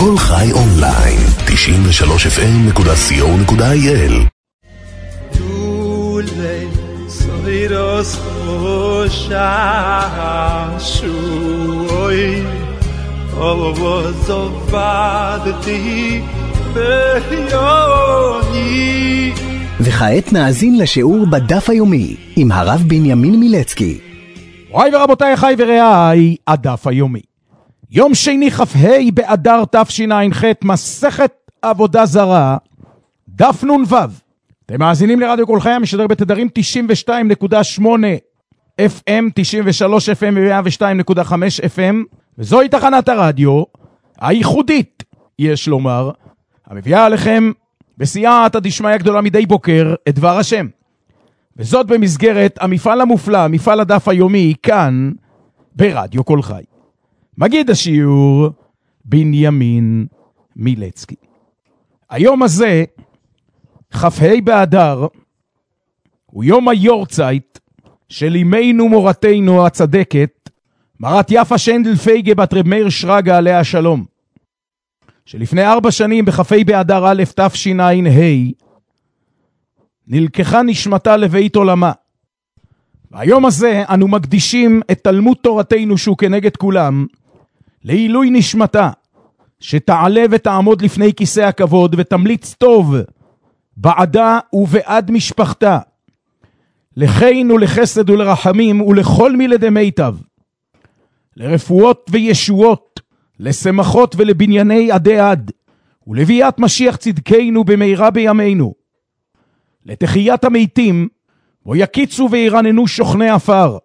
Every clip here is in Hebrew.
כל חי אונליין, 93fm.co.il. וכעת נאזין לשיעור בדף היומי עם הרב בנימין מילצקי. וואי ורבותיי, אחי ורעי, הדף היומי. יום שני כ"ה באדר תשע"ח, מסכת עבודה זרה, דף נ"ו. אתם מאזינים לרדיו כל חי, המשדר בתדרים 92.8 FM, 93 FM ו-102.5 FM, וזוהי תחנת הרדיו הייחודית, יש לומר, המביאה עליכם בסייעתא דשמיא גדולה מדי בוקר את דבר השם. וזאת במסגרת המפעל המופלא, מפעל הדף היומי, כאן ברדיו כל חי. מגיד השיעור בנימין מילצקי. היום הזה, כ"ה באדר, הוא יום היורצייט של אמנו מורתנו הצדקת, מרת יפה שנדל פייגה בת רב מאיר שרגא עליה השלום, שלפני 4 שנים בכ"ה באדר א' תשע"ה נלקחה נשמתה לבית עולמה. והיום הזה אנו מקדישים את תלמוד תורתנו שהוא כנגד כולם לעילוי נשמתה, שתעלה ותעמוד לפני כיסא הכבוד ותמליץ טוב בעדה ובעד משפחתה, לחן ולחסד ולרחמים ולכל מילדי מיטב, לרפואות וישועות, לשמחות ולבנייני עדי עד, ולביאת משיח צדקנו במהרה בימינו, לתחיית המתים, בו יקיצו וירננו שוכני עפר,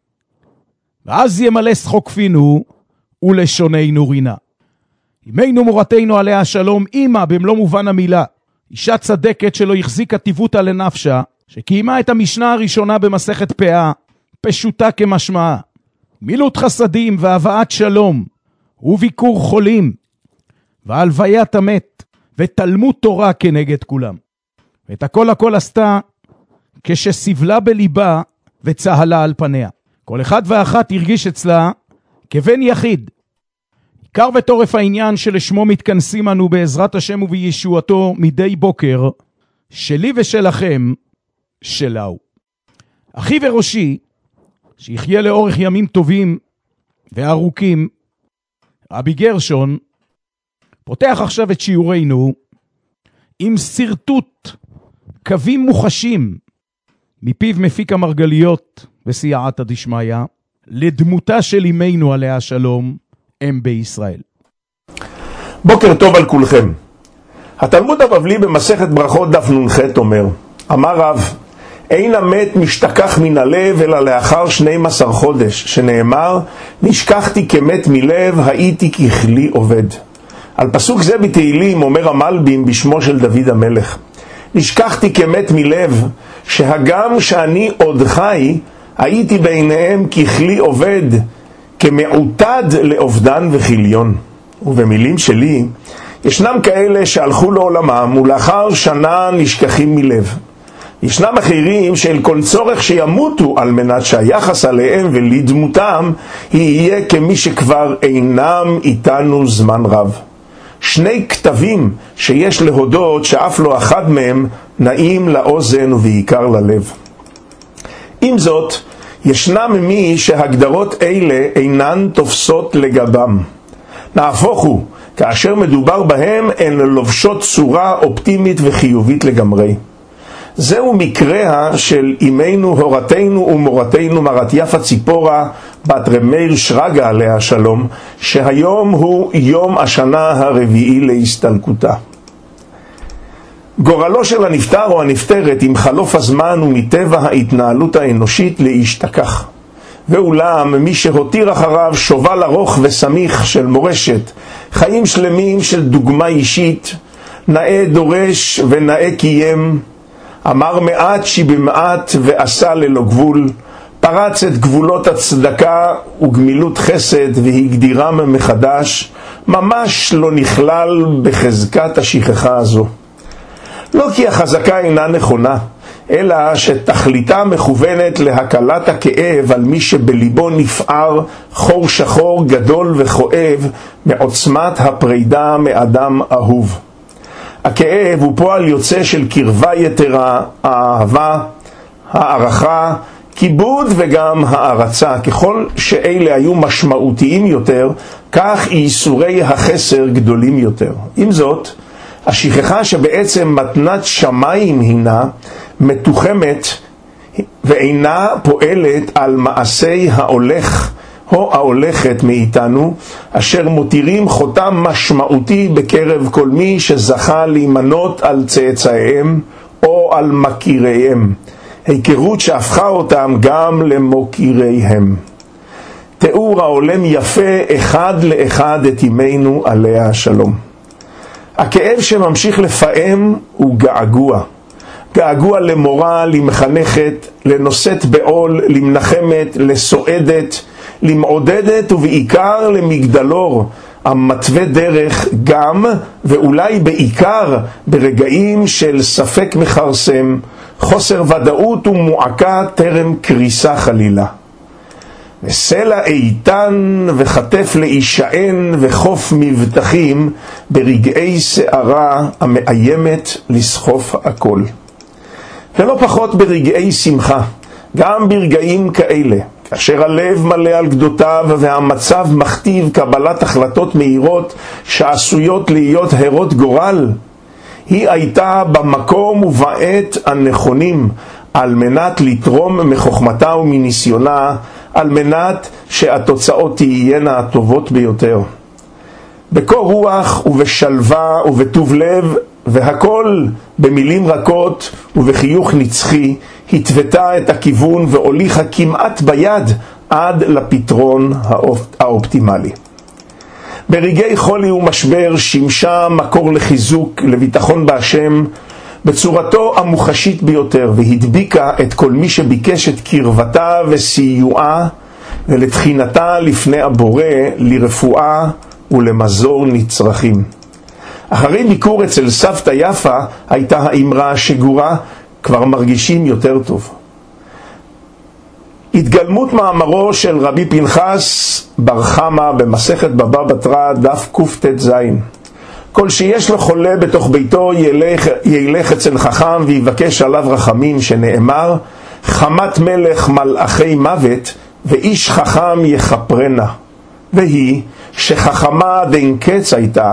ואז ימלא שחוק פינו ולשוננו רינה. אמנו מורתנו עליה השלום, אמא במלוא מובן המילה, אישה צדקת שלא החזיקה טיבותה לנפשה, שקיימה את המשנה הראשונה במסכת פאה, פשוטה כמשמעה, מילות חסדים והבאת שלום, וביקור חולים, והלוויית המת, ותלמוד תורה כנגד כולם. ואת הכל עשתה כשסבלה בליבה וצהלה על פניה. כל אחד ואחת הרגיש אצלה כבן יחיד. עיקר וטורף העניין שלשמו מתכנסים אנו בעזרת השם ובישועתו מדי בוקר, שלי ושלכם, שלהו. אחי וראשי, שיחיה לאורך ימים טובים וארוכים, רבי גרשון, פותח עכשיו את שיעורנו עם סרטוט קווים מוחשים מפיו מפיק המרגליות בסייעתא דשמיא לדמותה של אמנו עליה השלום, אם בישראל. בוקר טוב על כולכם. התלמוד הבבלי במסכת ברכות דף נ"ח אומר, אמר רב, אין המת משתכח מן הלב אלא לאחר 12 חודש, שנאמר, נשכחתי כמת מלב, הייתי ככלי עובד. על פסוק זה בתהילים אומר המלבים בשמו של דוד המלך, נשכחתי כמת מלב, שהגם שאני עוד חי, הייתי בעיניהם ככלי עובד, כמעוטד לעובדן וכיליון. ובמילים שלי, ישנם כאלה שהלכו לעולמם ולאחר שנה נשכחים מלב. ישנם אחרים שאל כל צורך שימותו על מנת שהיחס עליהם ולדמותם יהיה כמי שכבר אינם איתנו זמן רב. 2 כתבים שיש להודות שאף לא אחד מהם נעים לאוזן ובעיקר ללב. עם זאת, ישנם מי שהגדרות אלה אינן תופסות לגבם. נהפוך הוא, כאשר מדובר בהם הן לובשות צורה אופטימית וחיובית לגמרי. זהו מקרה של אמנו הורתנו ומורתנו מרת יפה ציפורה בת רב מאיר שרגא עליה השלום, שהיום הוא יום השנה הרביעי להסתלקותה. גורלו של הנפטר או הנפטרת עם חלוף הזמן ומטבע ההתנהלות האנושית להשתכח. ואולם מי שהותיר אחריו שובל ארוך וסמיך של מורשת, חיים שלמים של דוגמה אישית, נאה דורש ונאה קיים, אמר מעט שבמעט ועשה ללא גבול, פרץ את גבולות הצדקה וגמילות חסד והגדירם מחדש, ממש לא נכלל בחזקת השכחה הזו. לא כי החזקה אינה נכונה, אלא שתכליתה מכוונת להקלת הכאב על מי שבליבו נפער חור שחור גדול וכואב מעוצמת הפרידה מאדם אהוב. הכאב הוא פועל יוצא של קרבה יתרה, האהבה, הערכה, כיבוד וגם הערצה. ככל שאלה היו משמעותיים יותר, כך ייסורי החסר גדולים יותר. עם זאת, השכחה שבעצם מתנת שמיים הינה מתוחמת ואינה פועלת על מעשי ההולך או ההולכת מאיתנו, אשר מותירים חותם משמעותי בקרב כל מי שזכה להימנות על צאצאיהם או על מכיריהם, היכרות שהפכה אותם גם למוקיריהם. תיאור העולם יפה אחד לאחד את ימינו עליה השלום. הכאב שממשיך לפעם הוא געגוע. געגוע למורה, למחנכת, לנושאת בעול, למנחמת, לסועדת, למעודדת ובעיקר למגדלור, המתווה דרך גם ואולי בעיקר ברגעים של ספק מחרסם, חוסר ודאות ומועקה טרם קריסה חלילה. וסלע איתן וחטף להישען וחוף מבטחים ברגעי שערה המאיימת לסחוף הכל. ולא פחות ברגעי שמחה, גם ברגעים כאלה, כאשר הלב מלא על גדותיו והמצב מכתיב קבלת החלטות מהירות שעשויות להיות הרות גורל, היא הייתה במקום ובעת הנכונים על מנת לתרום מחוכמתה ומניסיונה, על מנת שהתוצאות תהיינה הטובות ביותר. בקור רוח ובשלווה ובטוב לב, והכל במילים רכות ובחיוך נצחי, התוותה את הכיוון והוליכה כמעט ביד עד לפתרון האופטימלי. ברגעי חולי ומשבר שימשה מקור לחיזוק, לביטחון בהשם, בצורתו המוחשית ביותר, והדביקה את כל מי שביקש את קרבתה וסיועה ולתחינתה לפני הבורא, לרפואה ולמזור נצרכים. אחרי ביקור אצל סבתא יפה הייתה האמרה השגורה, כבר מרגישים יותר טוב. התגלמות מאמרו של רבי פנחס בר חמא במסכת בבא בתרא דף קט"ז. כל שיש לו חולה בתוך ביתו ילך אצל חכם ויבקש עליו רחמים, שנאמר חמת מלך מלאכי מוות ואיש חכם יחפרנה. והיא שחכמה דין קץ הייתה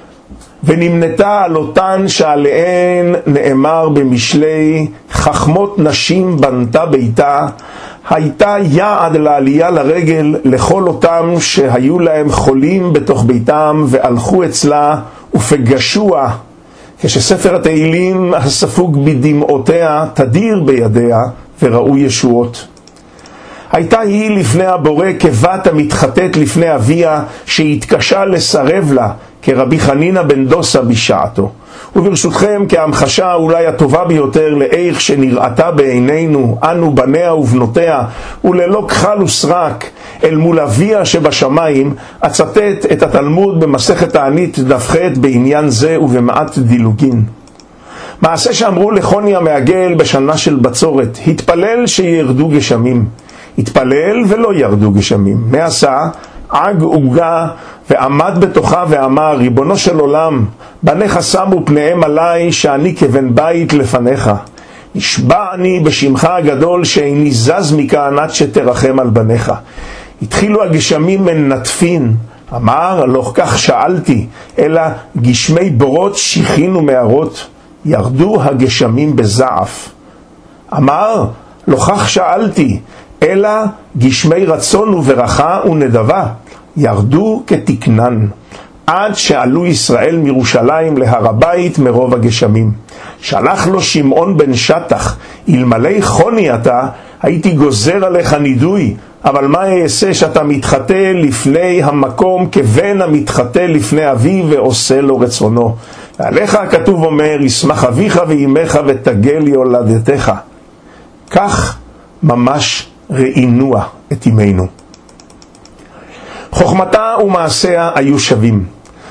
ונמנתה על אותן שעליהן נאמר במשלי חכמות נשים בנתה ביתה, הייתה יעד לעלייה לרגל לכל אותם שהיו להם חולים בתוך ביתם והלכו אצלה ופגשוה, כשספר התהילים הספוג בדמעותיה תדיר בידיה וראו ישועות. הייתה היא לפני הבורא כבת המתחתת לפני אביה שהתקשה לסרב לה, כרבי חנינא בן דוסה בשעתו. וברשותכם כהמחשה אולי הטובה ביותר לאיך שנראתה בעינינו אנו בניה ובנותיה וללא כחל וסרק אל מול אביה שבשמיים, אצטט את התלמוד במסכת תענית דף ח' בעניין זה ובמעט דילוגין. מעשה שאמרו לחוני המעגל בשנה של בצורת, התפלל שירדו גשמים. התפלל ולא ירדו גשמים. מה עשה? עג עוגה ועמד בתוכה ואמר, ריבונו של עולם, בניך שמו פניהם עליי שאני כבן בית לפניך. נשבע אני בשמך הגדול שאיני זז מכאן עד שתרחם על בניך. התחילו הגשמים מנטפין. אמר, לא כך שאלתי, אלא גשמי בורות שיחינו מערות. ירדו הגשמים בזעף. אמר, לא כך שאלתי, אלא גשמי רצון וברכה ונדבה. ירדו כתקנן, עד שעלו ישראל מירושלים להר הבית מרוב הגשמים. שלח לו שמעון בן שטח, אלמלא חוני אתה, הייתי גוזר עליך נידוי, אבל מה יעשה שאתה מתחטא לפני המקום כבן המתחטא לפני אביו ועושה לו רצונו. ועליך הכתוב אומר, ישמח אביך ואימך ותגל יולדתך. כך ממש ראינוה את ימינו. חוכמתה ומעשיה היו שווים.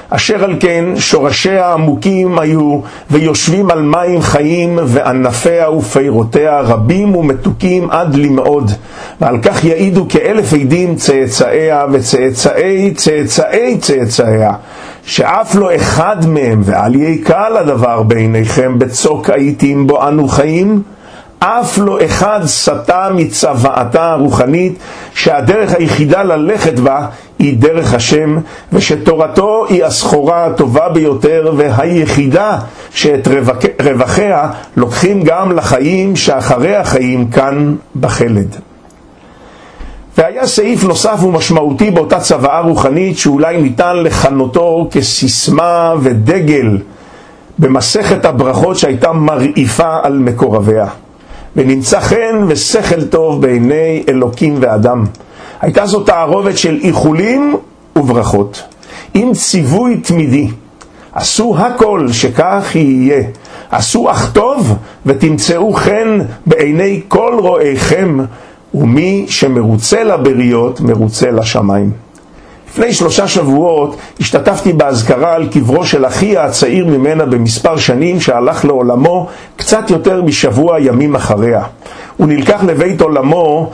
אשר על כן שורשיה עמוקים היו ויושבים על מים חיים, וענפיה ופירותיה רבים ומתוקים עד למאוד, ועל כך יעידו כ1,000 עדים צאצאיה וצאצאי צאצאי צאצאיה, שאף לא אחד מהם, ואל יקל הדבר בעיניכם בצוק העיתים בו אנו חיים, אף לא אחד סטה מצוואתה הרוחנית, שהדרך היחידה ללכת בה היא דרך השם, ושתורתו היא הסחורה הטובה ביותר והיחידה, שאת רווחיה לוקחים גם לחיים שאחרי החיים כאן בחלד. והיה סעיף נוסף ומשמעותי באותה צוואה רוחנית, שאולי ניתן לכנותו כסיסמה ודגל במסכת הברכות שהייתה מרעיפה על מקורביה. ונמצא חן ושכל טוב בעיני אלוקים ואדם. הייתה זאת תערובת של איחולים וברכות, עם ציווי תמידי. עשו הכל שכך יהיה. עשו אך טוב ותמצאו חן בעיני כל רואיכם, ומי שמרוצה לבריות מרוצה לשמיים. לפני 3 שבועות השתתפתי בהזכרה על קברו של אחי הצעיר ממנה במספר שנים, שהלך לעולמו קצת יותר משבוע ימים אחריה. הוא נלקח לבית עולמו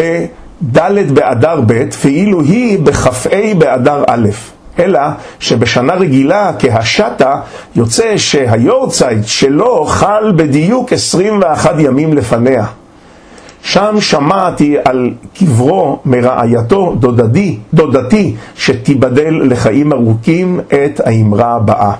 בד' באדר ב', ואילו היא בכ"ה באדר א', אלא שבשנה רגילה כהשתה יוצא שהיורצייט שלו חל בדיוק 21 ימים לפניה. שם שמעתי על קברו מרעייתו דודתי שתיבדל לחיים ארוכים את האמרה הבאה: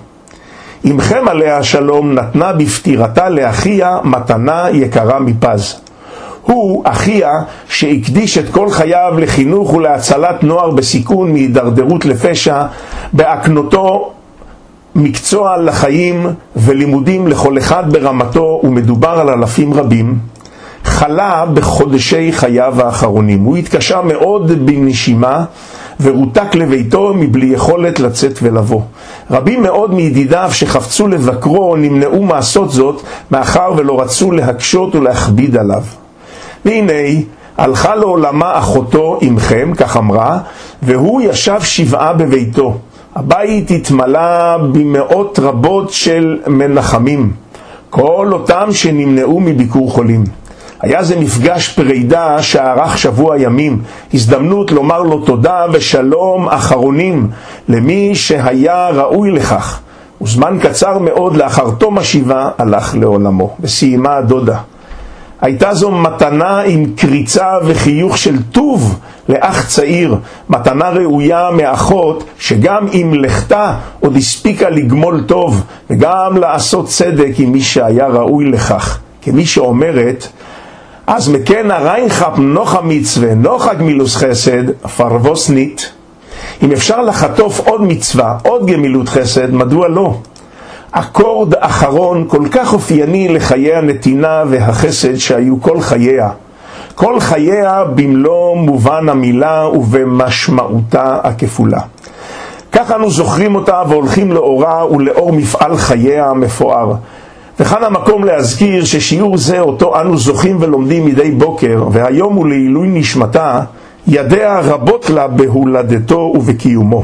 אמכם עליה השלום נתנה בפטירתה לאחיה מתנה יקרה מפז. הוא אחיה שהקדיש את כל חייו לחינוך ולהצלת נוער בסיכון מהידרדרות לפשע, בהקנותו מקצוע לחיים ולימודים לכל אחד ברמתו, ומדובר על אלפים רבים. חלה בחודשי חייו האחרונים. הוא התקשה מאוד בנשימה ורותק לביתו מבלי יכולת לצאת ולבוא. רבים מאוד מידידיו שחפצו לבקרו נמנעו מעשות זאת, מאחר ולא רצו להקשות ולהכביד עליו. והנה הלכה לעולמה אחותו עמכם, כך אמרה, והוא ישב 7 בביתו. הבית התמלא במאות רבות של מנחמים, כל אותם שנמנעו מביקור חולים. היה זה מפגש פרידה שערך שבוע ימים, הזדמנות לומר לו תודה ושלום אחרונים למי שהיה ראוי לכך. וזמן קצר מאוד לאחר תום השבעה הלך לעולמו. וסיימה הדודה: הייתה זו מתנה עם קריצה וחיוך של טוב לאח צעיר, מתנה ראויה מאחות שגם עם לכתה עוד הספיקה לגמול טוב וגם לעשות צדק עם מי שהיה ראוי לכך. כמי שאומרת: אז מכן הריינכפ נוח המצווה, נוח הגמילוס חסד, פרווסנית. אם אפשר לחטוף עוד מצווה, עוד גמילות חסד, מדוע לא? אקורד אחרון כל כך אופייני לחיי הנתינה והחסד שהיו כל חייה. כל חייה במלוא מובן המילה ובמשמעותה הכפולה. כך אנו זוכרים אותה והולכים לאורה ולאור מפעל חייה המפואר. וכאן המקום להזכיר ששיעור זה אותו אנו זוכים ולומדים מדי בוקר, והיום הוא לעילוי נשמתה, ידיה רבות לה בהולדתו ובקיומו.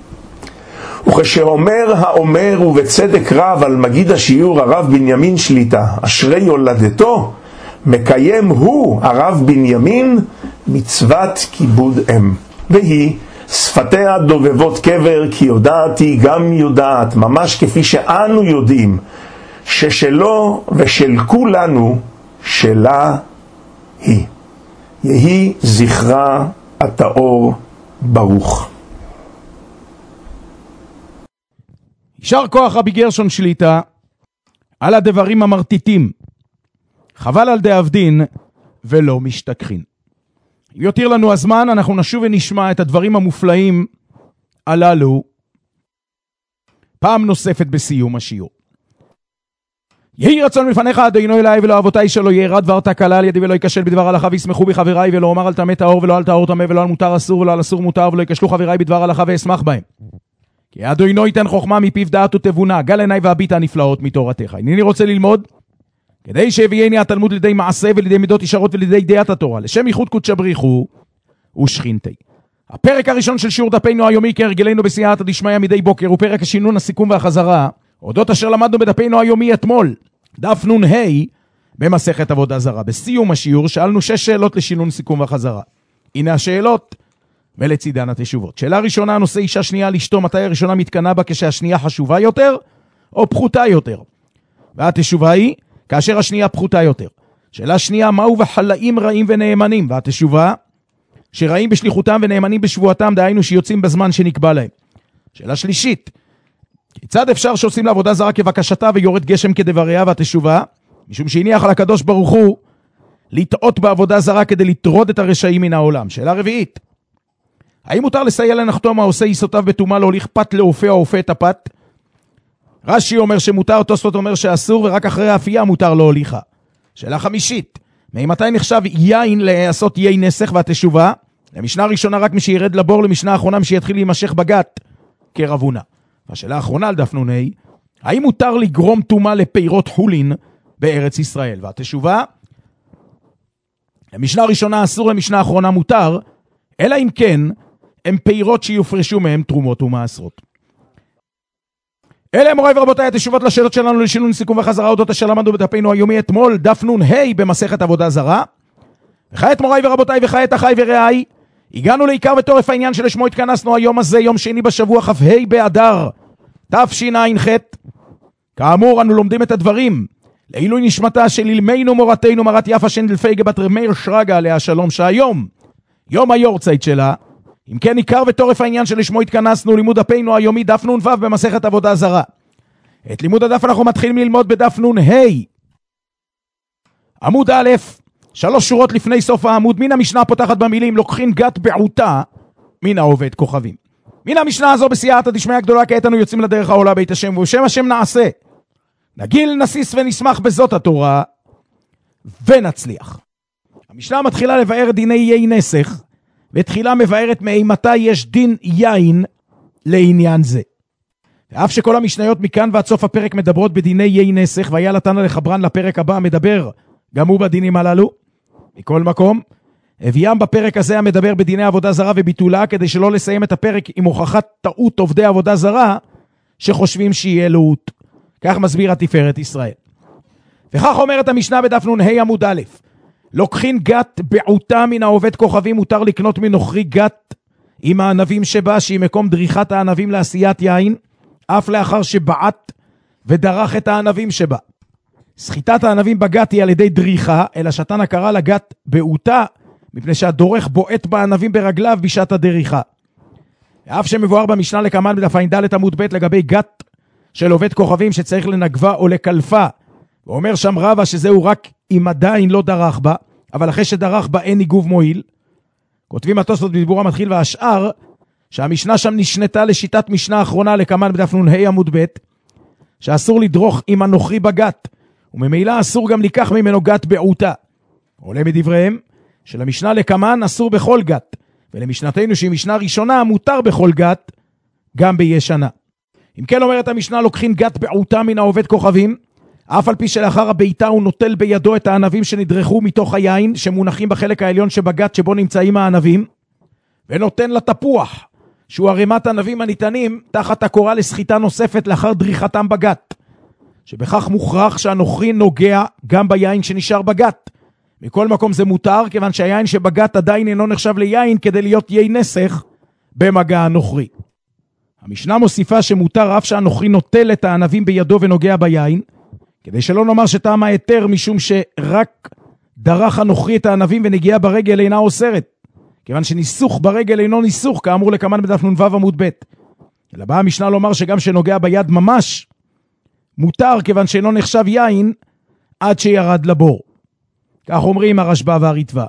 וכשאומר האומר ובצדק רב על מגיד השיעור הרב בנימין שליטה, אשרי יולדתו, מקיים הוא הרב בנימין מצוות כיבוד אם. והיא שפתיה דובבות קבר, כי יודעת היא גם יודעת, ממש כפי שאנו יודעים ששלו ושל כולנו שלה היא. יהי זכרה הטהור ברוך. יישר כוח רבי גרשון שליטה על הדברים המרטיטים. חבל על דאבדין ולא משתכחין. אם יותיר לנו הזמן, אנחנו נשוב ונשמע את הדברים המופלאים הללו פעם נוספת בסיום השיעור. יהי רצון מלפניך אדוני אליי ולא אבותיי, שלא ירד דבר תקלה על ידי ולא ייכשל בדבר הלכה, וישמחו בי חבריי, ולא אומר על טמא טהור ולא על טהור טמא, ולא על מותר אסור ולא על אסור מותר, ולא ייכשלו חבריי בדבר הלכה ואשמח בהם. כי אדוני ייתן חוכמה מפיו דעת ותבונה, גל עיניי והביטה הנפלאות מתורתך. הנני רוצה ללמוד כדי שהביאני התלמוד לידי מעשה ולידי מידות ישרות ולידי דעת התורה, לשם ייחוד קודשא בריחו ושכינתי. הפרק הראשון של שיעור דפינו היומי כהרגלנו בסייעתא דשמיא מדי בוקר הוא פרק השינון, הסיכום והחזרה, אודות אשר למדנו בדפינו היומי אתמול, דף נ"ה במסכת עבודה זרה. בסיום השיעור שאלנו 6 שאלות לשינון, סיכום והחזרה. הנה השאלות ולצידן התשובות. שאלה ראשונה, נושא אישה שנייה לאשתו, מתי הראשונה מתקנה בה, כשהשנייה חשובה יותר או פחותה יותר? והתשובה היא כאשר השנייה פחותה יותר. שאלה שנייה, מהו בחלאים רעים ונאמנים? והתשובה שרעים בשליחותם ונאמנים בשבועתם, דהיינו שיוצאים בזמן שנקבע להם. שאלה שלישית, כיצד אפשר שעושים לעבודה זרה כבקשתה ויורד גשם כדבריה? והתשובה, משום שהניח על הקדוש ברוך הוא לטעות בעבודה זרה כדי לטרוד את הרשעים מן העולם. שאלה רביעית, האם מותר לסייע לנחתום העושה עיסותיו בתומה להוליך פת לאופה או אופה את הפת? רש"י אומר שמותר, תוספות אומר שאסור, ורק אחרי האפייה מותר להוליכה. שאלה חמישית, ממתי נחשב יין לעשות יי נסך? והתשובה, למשנה ראשונה רק מי שירד לבור, למשנה האחרונה מי שיתחיל להימשך בגת כרבונה. והשאלה האחרונה על דף נ"ה, האם מותר לגרום תומה לפירות חולין בארץ ישראל? והתשובה, למשנה ראשונה אסור, למשנה האחרונה מותר, אלא אם כן הם פירות שיופרשו מהם תרומות ומעשרות. אלה מוריי ורבותיי התשובות לשאלות שלנו לשינון, סיכום וחזרה, אודות אשר למדנו בדפינו היומי אתמול, דף נ"ה במסכת עבודה זרה. וכעת מוריי ורבותיי וכעת אחי ורעי, הגענו לעיקר ותורף העניין שלשמו התכנסנו היום הזה, יום שני בשבוע כ"ה באדר תשע"ח. כאמור אנו לומדים את הדברים לעילוי נשמתה של אלמנו מורתנו מרת יפה שנדלפייגה בת רב מאיר שרגא עליה שלום, שהיום יום היורצייט שלה. אם כן, עיקר ותורף העניין שלשמו התכנסנו, לימוד דפינו היומי דף נ"ו במסכת עבודה זרה. את לימוד הדף אנחנו מתחילים ללמוד בדף נ"ה עמוד א', 3 שורות לפני סוף העמוד. מן המשנה פותחת במילים לוקחין גת בעותה מן העובד כוכבים. מן המשנה הזו בסייעתא דשמיא גדולה, כעת אנו יוצאים לדרך העולה בית השם, ובשם השם נעשה, נגיל נסיס ונשמח בזאת התורה ונצליח. המשנה מתחילה לבאר דיני יי נסך, ותחילה מבארת מאימתי יש דין יין לעניין זה. ואף שכל המשניות מכאן ועד סוף הפרק מדברות בדיני יי נסך, והיה לתנא לחברן לפרק הבא מדבר גם הוא בדינים הללו, מכל מקום הביאם בפרק הזה המדבר בדיני עבודה זרה וביטולה, כדי שלא לסיים את הפרק עם הוכחת טעות עובדי עבודה זרה שחושבים שיהיה לאות. כך מסביר התפארת ישראל. וכך אומרת המשנה בדף נ"ה עמוד א', לוקחין גת בעותה מן העובד כוכבים, מותר לקנות מנוכרי גת עם הענבים שבה, שהיא מקום דריכת הענבים לעשיית יין, אף לאחר שבעט ודרך את הענבים שבה. סחיטת הענבים בגת היא על ידי דריכה, אלא שתנא קרא לגת בעותה מפני שהדורך בועט בענבים ברגליו בשעת הדריכה. ואף שמבואר במשנה לקמן בדף ע"ד עמוד ב' לגבי גת של עובד כוכבים שצריך לנגבה או לקלפה, ואומר שם רבא שזהו רק אם עדיין לא דרך בה, אבל אחרי שדרך בה אין ניגוב מועיל. כותבים התוספות בדיבור המתחיל והשאר שהמשנה שם נשנתה לשיטת משנה האחרונה לקמן בדף נ"ה עמוד ב', שאסור לדרוך עם הנוכרי בגת, וממילא אסור גם לקח ממנו גת בעותה. עולה מדבריהם שלמשנה לקמן אסור בכל גת, ולמשנתנו שהיא משנה ראשונה מותר בכל גת, גם בישנה. אם כן אומרת המשנה לוקחין גת בעותה מן העובד כוכבים, אף על פי שלאחר הביתה הוא נוטל בידו את הענבים שנדרכו מתוך היין שמונחים בחלק העליון שבגת שבו נמצאים הענבים, ונותן לתפוח שהוא ערימת ענבים הניתנים תחת הקורה לסחיטה נוספת לאחר דריכתם בגת, שבכך מוכרח שהנוכרי נוגע גם ביין שנשאר בגת. מכל מקום זה מותר, כיוון שהיין שבגת עדיין אינו נחשב ליין כדי להיות יי נסך במגע הנוכרי. המשנה מוסיפה שמותר אף שהנוכרי נוטל את הענבים בידו ונוגע ביין, כדי שלא נאמר שטעם היתר משום שרק דרך הנוכרי את הענבים ונגיעה ברגל אינה אוסרת, כיוון שניסוך ברגל אינו ניסוך, כאמור לקמן בדף נ"ו עמוד ב'. אלא באה המשנה לומר שגם שנוגע ביד ממש מותר, כיוון שאינו נחשב יין עד שירד לבור. כך אומרים הרשב"א והריטב"א.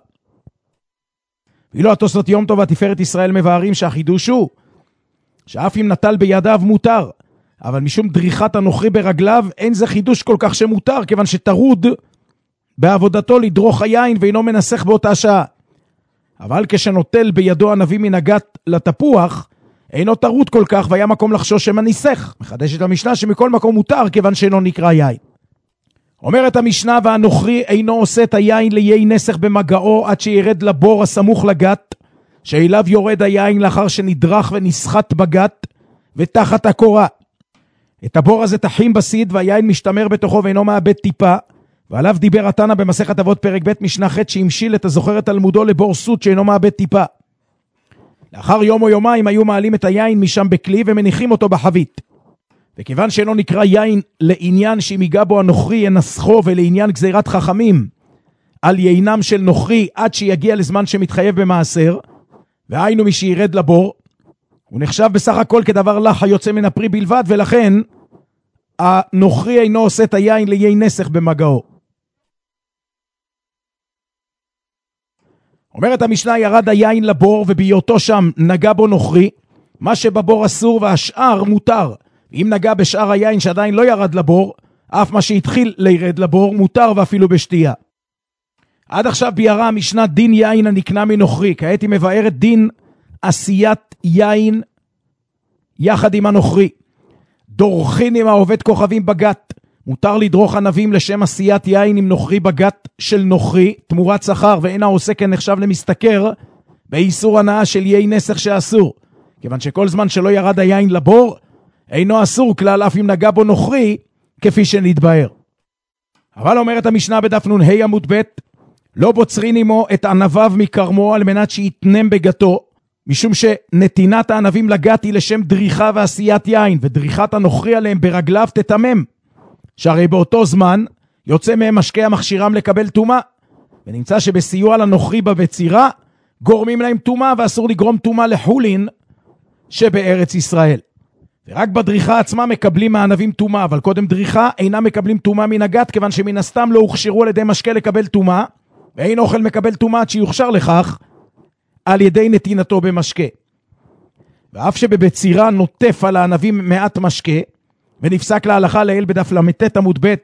ואילו התוספות יום טוב והתפארת ישראל מבארים שהחידוש הוא שאף אם נטל בידיו מותר, אבל משום דריכת הנוכרי ברגליו אין זה חידוש כל כך שמותר, כיוון שתרוד בעבודתו לדרוך היין ואינו מנסח באותה שעה. אבל כשנוטל בידו ענבים מן הגת לתפוח אינו תרוד כל כך, והיה מקום לחשוש שמניסח. מחדשת המשנה שמכל מקום מותר, כיוון שאינו נקרא יין. אומרת המשנה, והנוכרי אינו עושה את היין ליי נסך במגעו עד שירד לבור הסמוך לגת, שאליו יורד היין לאחר שנדרך ונסחט בגת ותחת הקורה. את הבור הזה תחים בסיד והיין משתמר בתוכו ואינו מאבד טיפה, ועליו דיבר התנא במסכת אבות פרק ב' משנה ח' שהמשיל את הזוכר את תלמודו לבור סוד שאינו מאבד טיפה. לאחר יום או יומיים היו מעלים את היין משם בכלי ומניחים אותו בחבית. וכיוון שאינו נקרא יין לעניין שאם ייגע בו הנוכרי ינסחו ולעניין גזירת חכמים על יינם של נוכרי עד שיגיע לזמן שמתחייב במעשר, והיינו מי שירד לבור, הוא נחשב בסך הכל כדבר לח היוצא מן הפרי בלבד, ולכן הנוכרי אינו עושה את היין ליין נסך במגעו. אומרת המשנה, ירד היין לבור ובהיותו שם נגע בו נוכרי, מה שבבור אסור והשאר מותר. אם נגע בשאר היין שעדיין לא ירד לבור, אף מה שהתחיל לירד לבור מותר ואפילו בשתייה. עד עכשיו ביארה המשנה דין יין הנקנה מנוכרי, כעת היא מבארת דין עשיית יין יחד עם הנוכרי. דורכים עם העובד כוכבים בגת, מותר לדרוך ענבים לשם עשיית יין עם נוכרי בגת של נוכרי, תמורת שכר, ואין העושה כן נחשב למסתכר באיסור הנאה של יין נסך שאסור, כיוון שכל זמן שלא ירד היין לבור, אינו אסור כלל אף אם נגע בו נוכרי, כפי שנתבהר. אבל אומרת המשנה בדף נ"ה עמוד ב', לא בוצרין עמו את ענביו מקרמו על מנת שיתנם בגתו, משום שנתינת הענבים לגת היא לשם דריכה ועשיית יין, ודריכת הנוכרי עליהם ברגליו תתמם, שהרי באותו זמן יוצא מהם משקה המכשירם לקבל טומאה, ונמצא שבסיוע לנוכרי בבצירה גורמים להם טומאה, ואסור לגרום טומאה לחולין שבארץ ישראל. ורק בדריכה עצמה מקבלים הענבים טומאה, אבל קודם דריכה אינם מקבלים טומאה מן הגת, כיוון שמן הסתם לא הוכשרו על ידי משקה לקבל טומאה, ואין אוכל מקבל טומאה עד שיוכשר לכך על ידי נתינתו במשקה. ואף שבבצירה נוטף על הענבים מעט משקה, ונפסק להלכה לאל בדף למתת עמוד ב'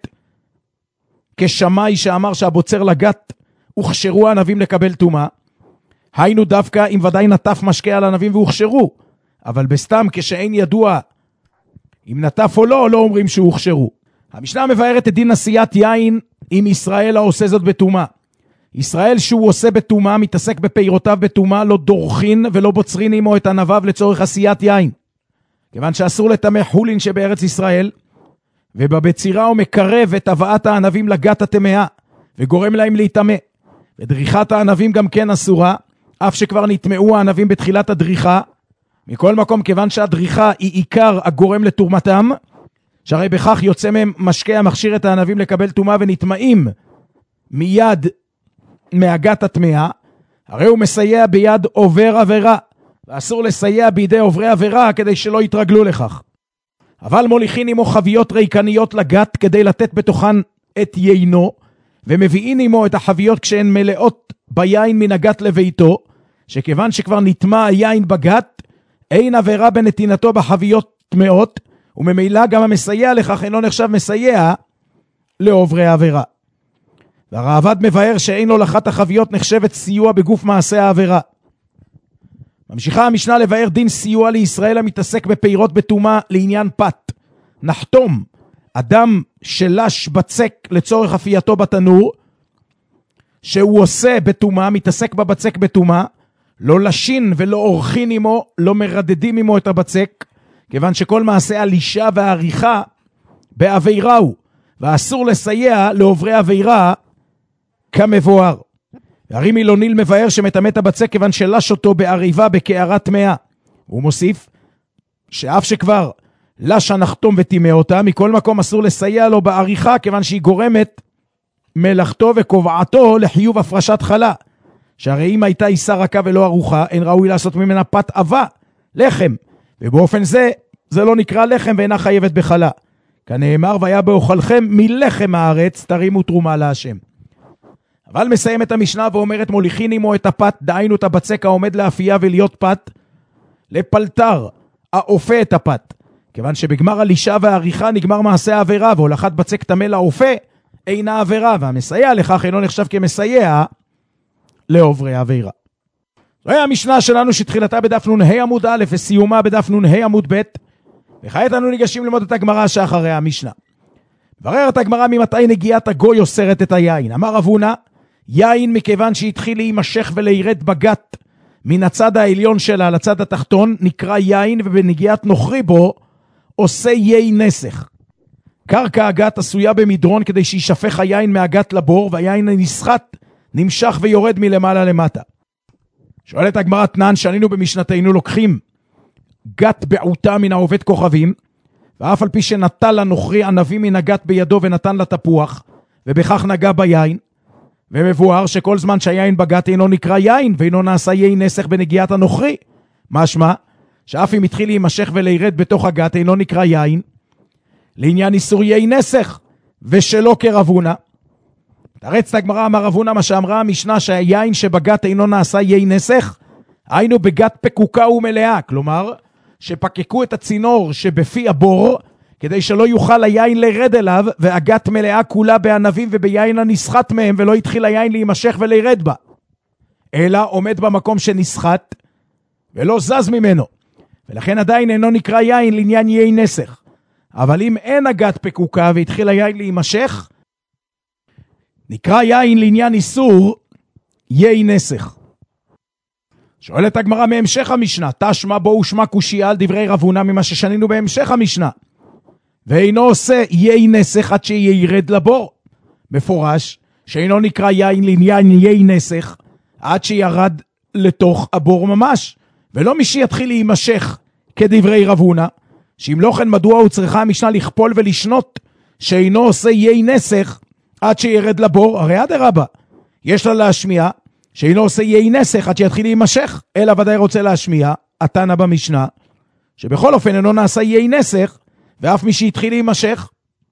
כשמאי שאמר שהבוצר לגת הוכשרו הענבים לקבל טומאה, היינו דווקא אם ודאי נטף משקה על הענבים והוכשרו, אבל בסתם כשאין ידוע אם נטף או לא, לא אומרים שהוכשרו. המשנה מבארת את דין עשיית יין עם ישראל העושה זאת בטומאה. ישראל שהוא עושה בטומאה, מתעסק בפירותיו בטומאה, לא דורכים ולא בוצרין עמו את ענביו לצורך עשיית יין, כיוון שאסור לטמא חולין שבארץ ישראל, ובבצירה הוא מקרב את הבאת הענבים לגת הטמאה, וגורם להם להיטמא. ודריכת הענבים גם כן אסורה, אף שכבר נטמאו הענבים בתחילת הדריכה. מכל מקום, כיוון שהדריכה היא עיקר הגורם לתורמתם, שהרי בכך יוצא מהם משקה המכשיר את הענבים לקבל טומאה ונטמאים מיד מהגת הטמאה, הרי הוא מסייע ביד עובר עבירה, ואסור לסייע בידי עוברי עבירה כדי שלא יתרגלו לכך. אבל מוליכין עמו חביות ריקניות לגת כדי לתת בתוכן את יינו, ומביאים עמו את החביות כשהן מלאות ביין מן הגת לביתו, שכיוון שכבר נטמע היין בגת, אין עבירה בנתינתו בחביות טמאות, וממילא גם המסייע לכך אינו נחשב מסייע לעוברי העבירה. והרעב"ד מבאר שאין הולכת החביות נחשבת סיוע בגוף מעשה העבירה. ממשיכה המשנה לבאר דין סיוע לישראל המתעסק בפירות בטומאה לעניין פת. נחתום, אדם שלש בצק לצורך אפייתו בתנור, שהוא עושה בטומאה, מתעסק בבצק בטומאה, לא לשין ולא אורחין עמו, לא מרדדים עמו את הבצק, כיוון שכל מעשה הלישה והעריכה בעבירה הוא, ואסור לסייע לעוברי עבירה כמבואר. והרי מילוניל מבאר שמטמא את הבצק כיוון שלש אותו בעריבה בקערה טמאה. הוא מוסיף שאף שכבר לש הנחתום וטימא אותה, מכל מקום אסור לסייע לו בעריכה, כיוון שהיא גורמת מלאכתו וקובעתו לחיוב הפרשת חלה, שהרי אם הייתה עיסה רכה ולא ארוחה, אין ראוי לעשות ממנה פת אבה, לחם, ובאופן זה לא נקרא לחם ואינה חייבת בחלה. כנאמר, והיה באוכלכם מלחם הארץ תרימו תרומה להשם. אבל מסיים את המשנה ואומרת, מוליכין עמו את הפת, דהיינו את הבצק העומד לאפייה ולהיות פת, לפלטר, האופה את הפת. כיוון שבגמר הלישה והעריכה נגמר מעשה העבירה, והולכת בצק טמא לאופה אינה עבירה, והמסייע לכך אינו נחשב כמסייע לעוברי העבירה. זוהי המשנה שלנו שתחילתה בדף נ"ה עמוד א' וסיומה בדף נ"ה עמוד ב', וכעת אנו ניגשים ללמוד את הגמרא שאחרי המשנה. בררת הגמרא ממתי נגיעת הגוי אוסרת את היין. אמר רב הונא, יין מכיוון שהתחיל להימשך ולירד בגת מן הצד העליון שלה לצד התחתון נקרא יין, ובנגיעת נוכרי בו עושה יי נסך. קרקע הגת עשויה במדרון כדי שישפך היין מהגת לבור, והיין הנסחט נמשך ויורד מלמעלה למטה. שואלת הגמרא תנן, שנינו במשנתנו לוקחים גת בעוטה מן העובד כוכבים, ואף על פי שנטל לנוכרי ענבים מן הגת בידו ונתן לתפוח, ובכך נגע ביין, ומבואר שכל זמן שהיין בגת אינו נקרא יין, ואינו נעשה יי נסך בנגיעת הנוכרי. משמע, שאף אם התחיל להימשך ולירד בתוך הגת אינו נקרא יין, לעניין איסור יי נסך, ושלא כרבונה. תרץ הגמרא אמר רבונה מה שאמרה המשנה שהיין שבגת אינו נעשה יי נסך, היינו בגת פקוקה ומלאה, כלומר שפקקו את הצינור שבפי הבור, כדי שלא יוכל היין לרד אליו, והגת מלאה כולה בענבים וביין הנסחט מהם, ולא התחיל היין להימשך ולירד בה, אלא עומד במקום שנסחט, ולא זז ממנו, ולכן עדיין אינו נקרא יין לעניין יי נסך. אבל אם אין הגת פקוקה והתחיל היין להימשך, נקרא יין לעניין איסור יי נסך. שואלת הגמרא מהמשך המשנה, תשמע בו ושמע קושיה על דברי רבונה ממה ששנינו בהמשך המשנה, ואינו עושה יי נסך עד שירד לבור. מפורש שאינו נקרא יין לעניין יי נסך עד שירד לתוך הבור ממש, ולא מי שיתחיל להימשך כדברי רבונה, שאם לא כן מדוע הוא צריכה המשנה לכפול ולשנות שאינו עושה יי נסך עד שירד לבור? הרי אדרבה, יש לה להשמיע שאינו עושה יי נסך עד שיתחיל להימשך, אלא ודאי רוצה להשמיע התנא במשנה שבכל אופן אינו נעשה יי נסך, ואף מי שהתחיל להימשך.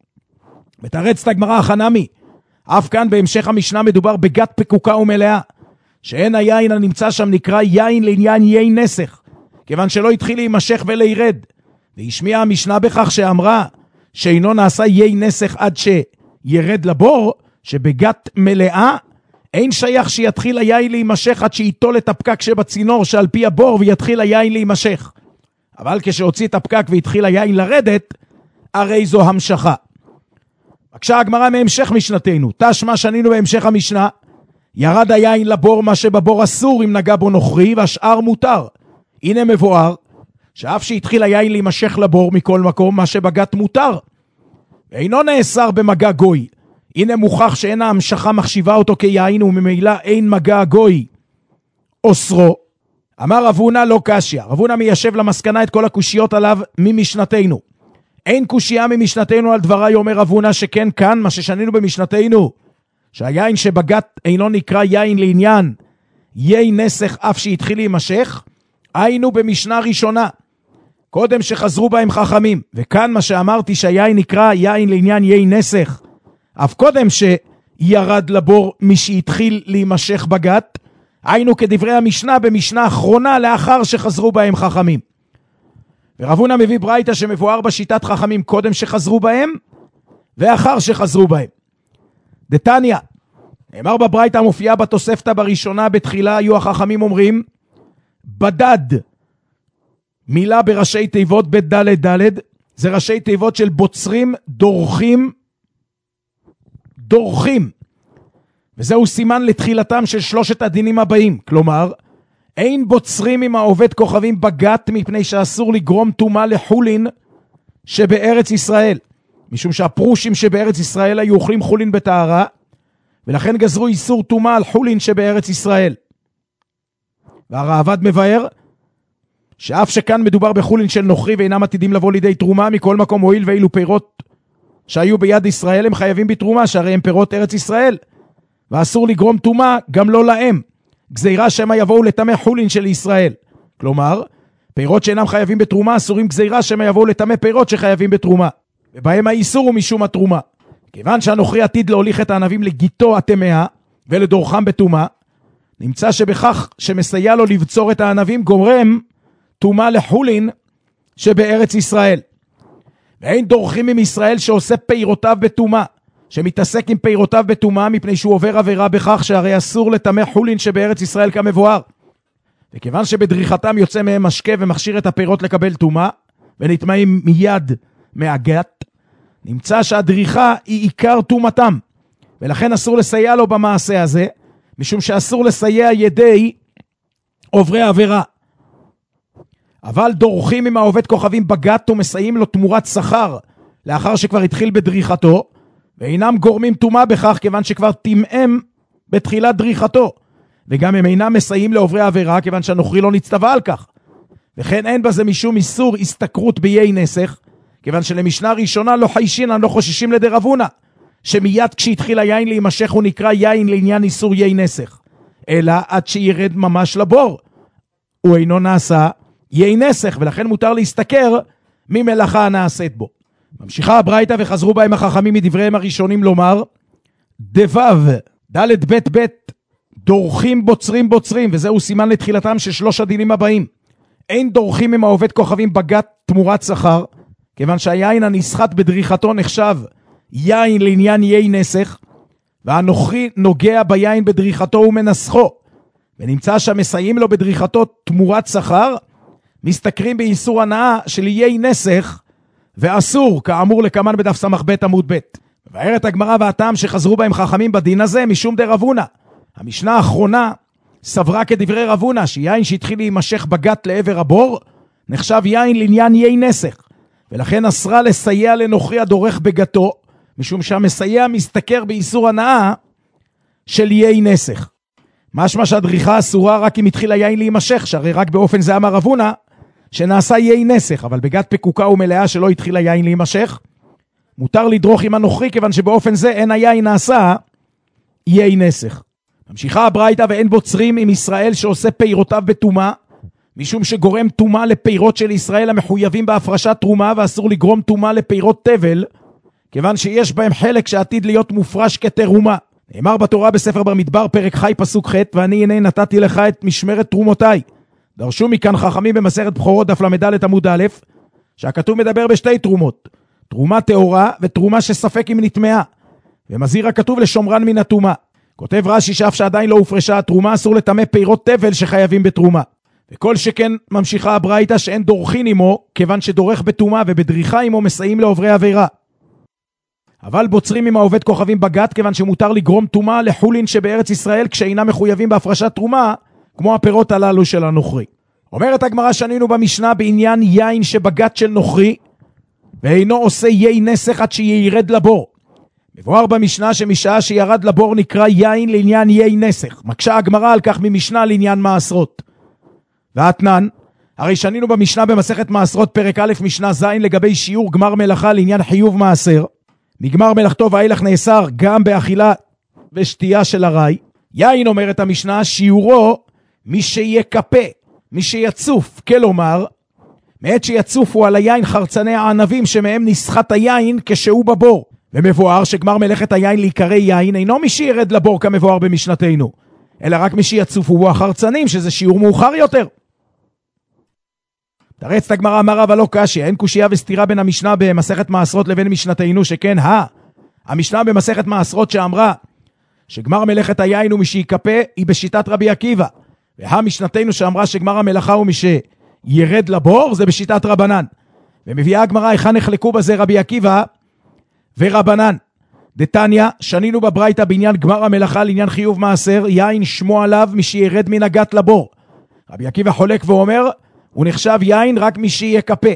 מתרצת הגמרא החנמי, אף כאן בהמשך המשנה מדובר בגת פקוקה ומלאה, שאין היין הנמצא שם נקרא יין לעניין יי נסך, כיוון שלא התחיל להימשך ולירד. והשמיע המשנה בכך שאמרה שאינו נעשה יי נסך עד שירד לבור, שבגת מלאה אין שייך שיתחיל היין להימשך עד שיטול את הפקק שבצינור שעל פי הבור ויתחיל היין להימשך. אבל כשהוציא את הפקק והתחיל היין לרדת, הרי זו המשכה. בבקשה הגמרא מהמשך משנתנו, תשמע שנינו בהמשך המשנה, ירד היין לבור, מה שבבור אסור אם נגע בו נוכרי, והשאר מותר. הנה מבואר שאף שהתחיל היין להימשך לבור מכל מקום, מה שבגת מותר, ואינו נאסר במגע גוי. הנה מוכח שאין ההמשכה מחשיבה אותו כיין, וממילא אין מגע גוי אוסרו. אמר רבונה לא קשיא, רבונה מיישב למסקנה את כל הקושיות עליו ממשנתנו. אין קושייה ממשנתנו על דברי, אומר רבונה, שכן כאן מה ששנינו במשנתנו, שהיין שבגת אינו נקרא יין לעניין יי נסך אף שהתחיל להימשך, היינו במשנה ראשונה, קודם שחזרו בהם חכמים. וכאן מה שאמרתי שהיין נקרא יין לעניין יי נסך, אף קודם שירד לבור מי שהתחיל להימשך בגת, היינו כדברי המשנה במשנה האחרונה לאחר שחזרו בהם חכמים. ורבונה מביא ברייתא שמבואר בשיטת חכמים קודם שחזרו בהם ואחר שחזרו בהם. דתניא, נאמר בברייתא המופיעה בתוספתא בראשונה בתחילה, היו החכמים אומרים בדד, מילה בראשי תיבות בית דלת דלת, זה ראשי תיבות של בוצרים, דורכים, וזהו סימן לתחילתם של שלושת הדינים הבאים. כלומר, אין בוצרים עם העובד כוכבים בגת, מפני שאסור לגרום טומאה לחולין שבארץ ישראל, משום שהפרושים שבארץ ישראל היו אוכלים חולין בטהרה, ולכן גזרו איסור טומאה על חולין שבארץ ישראל. והרעב"ד מבאר שאף שכאן מדובר בחולין של נוכרי ואינם עתידים לבוא לידי תרומה, מכל מקום הועיל ואילו פירות שהיו ביד ישראל הם חייבים בתרומה, שהרי הם פירות ארץ ישראל, ואסור לגרום טומאה גם לא להם, גזירה שמא יבואו לטמא חולין של ישראל. כלומר, פירות שאינם חייבים בתרומה אסורים גזירה שמא יבואו לטמא פירות שחייבים בתרומה, ובהם האיסור הוא משום התרומה. כיוון שהנוכרי עתיד להוליך את הענבים לגיתו הטמאה ולדורכם בתרומה, נמצא שבכך שמסייע לו לבצור את הענבים גורם טומאה לחולין שבארץ ישראל. ואין דורכים עם ישראל שעושה פירותיו בטומאה, שמתעסק עם פירותיו בטומאה, מפני שהוא עובר עבירה בכך שהרי אסור לטמא חולין שבארץ ישראל כמבואר. וכיוון שבדריכתם יוצא מהם משקה ומכשיר את הפירות לקבל טומאה, ונטמאים מיד מהגת, נמצא שהדריכה היא עיקר טומאתם, ולכן אסור לסייע לו במעשה הזה, משום שאסור לסייע ידי עוברי עבירה. אבל דורכים עם העובד כוכבים בגת ומסייעים לו תמורת שכר, לאחר שכבר התחיל בדריכתו, ואינם גורמים טומאה בכך, כיוון שכבר תמאם בתחילת דריכתו, וגם הם אינם מסייעים לעוברי עבירה, כיוון שהנוכרי לא נצטווה על כך. וכן אין בזה משום איסור הסתכרות ביי נסך, כיוון שלמשנה הראשונה לא חיישינן, לא חוששים לדרבונה, שמיד כשהתחיל היין להימשך הוא נקרא יין לעניין איסור יי נסך, אלא עד שירד ממש לבור, הוא אינו נעשה יי נסך, ולכן מותר להסתכר ממלאכה הנעשית בו. ממשיכה הברייתא, וחזרו בהם החכמים מדבריהם הראשונים לומר, דבב, ד' ב' ב', דורכים בוצרים בוצרים, וזהו סימן לתחילתם של 3 הדינים הבאים. אין דורכים עם העובד כוכבים בגת תמורת שכר, כיוון שהיין הנסחט בדריכתו נחשב יין לעניין יי נסך, והנוכרי נוגע ביין בדריכתו ומנסחו, ונמצא שהמסייעים לו בדריכתו תמורת שכר, מסתכרים באיסור הנאה של יי נסך, ואסור, כאמור לקמן בדף סמך ב' עמוד ב'. מבארת הגמרא והטעם שחזרו בהם חכמים בדין הזה משום דרבונה. המשנה האחרונה סברה כדברי רבונה, שיין שהתחיל להימשך בגת לעבר הבור, נחשב יין לעניין יי נסך, ולכן אסרה לסייע לנוכרי הדורך בגתו, משום שהמסייע מסתכר באיסור הנאה של יי נסך. משמע שהדריכה אסורה רק אם התחיל היין להימשך, שהרי רק באופן זה אמר רבונה, שנעשה יי נסך, אבל בגת פקוקה ומלאה שלא התחיל היין להימשך, מותר לדרוך עם הנוכרי, כיוון שבאופן זה אין היין נעשה יי נסך. ממשיכה הברייתא, ואין בוצרים עם ישראל שעושה פירותיו בתרומה, משום שגורם תרומה לפירות של ישראל המחויבים בהפרשת תרומה, ואסור לגרום תרומה לפירות תבל, כיוון שיש בהם חלק שעתיד להיות מופרש כתרומה. נאמר בתורה בספר במדבר פרק חי פסוק ח', ואני הנה נתתי לך את משמרת תרומותיי. דרשו מכאן חכמים במסכת בכורות דף למד עמוד א', שהכתוב מדבר בשתי תרומות, תרומה טהורה ותרומה שספק אם נטמעה, ומזהיר הכתוב לשומרן מן התרומה. כותב רש"י שאף שעדיין לא הופרשה התרומה, אסור לטמא פירות תבל שחייבים בתרומה. וכל שכן ממשיכה הברייתא שאין דורכים עמו, כיוון שדורך בתרומה ובדריכה עמו מסייעים לעוברי עבירה. אבל בוצרים עם העובד כוכבים בגת, כיוון שמותר לגרום תרומה לחולין שבארץ ישראל כשאינם מחויבים בהפרשת תרומה, כמו הפירות הללו של הנוכרי. אומרת הגמרא, שנינו במשנה בעניין יין שבגת של נוכרי, ואינו עושה יי נסך עד שירד לבור. מבואר במשנה שמשעה שירד לבור נקרא יין לעניין יי נסך. מקשה הגמרא על כך ממשנה לעניין מעשרות. והתנן, הרי שנינו במשנה במסכת מעשרות פרק א' משנה ז' לגבי שיעור גמר מלאכה לעניין חיוב מעשר. מגמר מלאכתו ואילך נאסר גם באכילה ושתייה של הרי. יין, אומרת המשנה, שיעורו מי שיקפה, מי שיצוף, כלומר, מעת שיצופו על היין חרצני הענבים שמהם נסחט היין כשהוא בבור. ומבואר שגמר מלאכת היין להיקרא יין אינו מי שירד לבור כמבואר במשנתנו, אלא רק מי שיצופו בו החרצנים, שזה שיעור מאוחר יותר. תרץ את הגמרא, אמר אבל לא קשיא, אין קושיה וסתירה בין המשנה במסכת מעשרות לבין משנתנו, שכן המשנה במסכת מעשרות שאמרה שגמר מלאכת היין הוא מי שיקפה, היא בשיטת רבי עקיבא, והמשנתנו שאמרה שגמר המלאכה הוא מי שירד לבור, זה בשיטת רבנן. ומביאה הגמרא היכן נחלקו בזה רבי עקיבא ורבנן. דתניא, שנינו בברייתא בעניין גמר המלאכה לעניין חיוב מעשר, יין שמו עליו מי שירד מן הגת לבור. רבי עקיבא חולק ואומר, הוא נחשב יין רק מי שיקפה.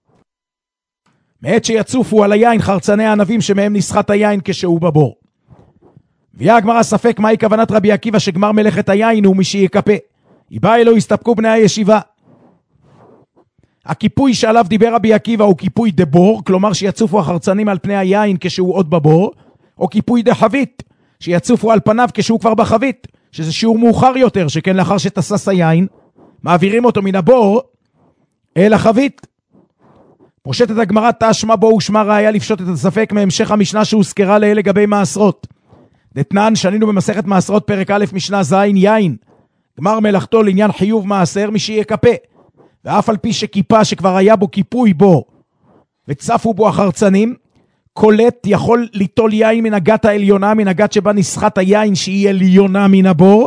מעת שיצופו על היין חרצני הענבים שמהם נסחט היין כשהוא בבור. ויהיה הגמרא ספק מהי כוונת רבי עקיבא שגמר מלאכת היין הוא מי שיקפה. היא באה אלו הסתפקו בני הישיבה. הכיפוי שעליו דיבר רבי עקיבא הוא כיפוי דבור, כלומר שיצופו החרצנים על פני היין כשהוא עוד בבור, או כיפוי דחבית, שיצופו על פניו כשהוא כבר בחבית, שזה שיעור מאוחר יותר, שכן לאחר שתסס היין, מעבירים אותו מן הבור אל החבית. פושטת הגמרא תשמע בו ושמע ראיה לפשוט את הספק מהמשך המשנה שהוזכרה לאלה לגבי מעשרות. דתנן, שנינו במסכת מעשרות פרק א' משנה ז', יין גמר מלאכתו לעניין חיוב מעשר מי שיקפה, ואף על פי שכיפה שכבר היה בו כיפוי בו וצפו בו החרצנים, קולט יכול ליטול יין מן הגת העליונה, מן הגת שבה נסחט היין שהיא עליונה מן הבור,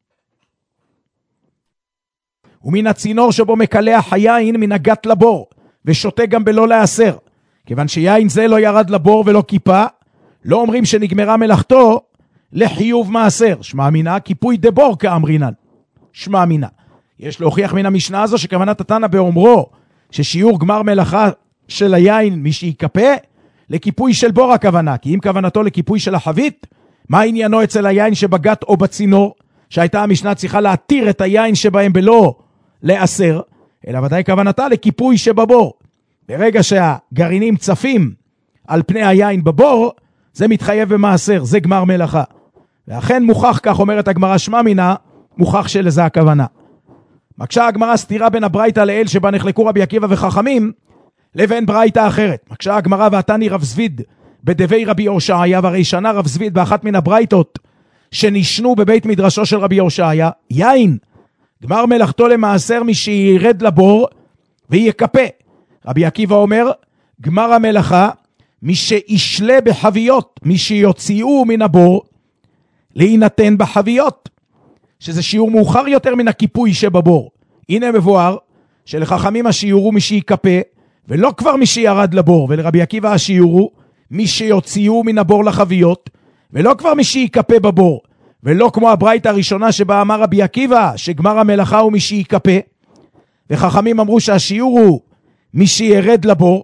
ומן הצינור שבו מקלח היין מן הגת לבור, ושותה גם בלא להסר. כיוון שיין זה לא ירד לבור ולא כיפה, לא אומרים שנגמרה מלאכתו לחיוב מעשר. שמע מינה, כיפוי דבור כאמרינן. שמע מינה. יש להוכיח מן המשנה הזו שכוונת התנא באומרו ששיעור גמר מלאכה של היין מי שיקפה לכיפוי של בור הכוונה, כי אם כוונתו לכיפוי של החבית, מה עניינו אצל היין שבגת או בצינור, שהייתה המשנה צריכה להתיר את היין שבהם בלא לאסר, אלא ודאי כוונתה לכיפוי שבבור. ברגע שהגרעינים צפים על פני היין בבור, זה מתחייב במעשר, זה גמר מלאכה. ואכן מוכח, כך אומרת הגמרא שמע מינה, מוכח שלזה הכוונה. מקשה הגמרא סתירה בין הברייתא לאל שבה נחלקו רבי עקיבא וחכמים, לבין ברייתא אחרת. מקשה הגמרא ועתני רב זביד בדבי רבי הושעיה, והרי שנה רב זביד באחת מן הברייתות שנשנו בבית מדרשו של רבי הושעיה, יין, גמר מלאכתו למעשר מי שירד לבור ויקפה. רבי עקיבא אומר, גמר המלאכה מי שישלה בחביות, מי שיוציאו מן הבור להינתן בחביות, שזה שיעור מאוחר יותר מן הכיפוי שבבור. הנה מבואר שלחכמים השיעורו מי שיקפה, ולא כבר מי שירד לבור, ולרבי עקיבא השיעורו מי שיוציאו מן הבור לחביות, ולא כבר מי שיקפה בבור, ולא כמו הברייתא הראשונה שבה אמר רבי עקיבא שגמר המלאכה הוא מי שיקפה, וחכמים אמרו שהשיעור הוא מי שירד לבור.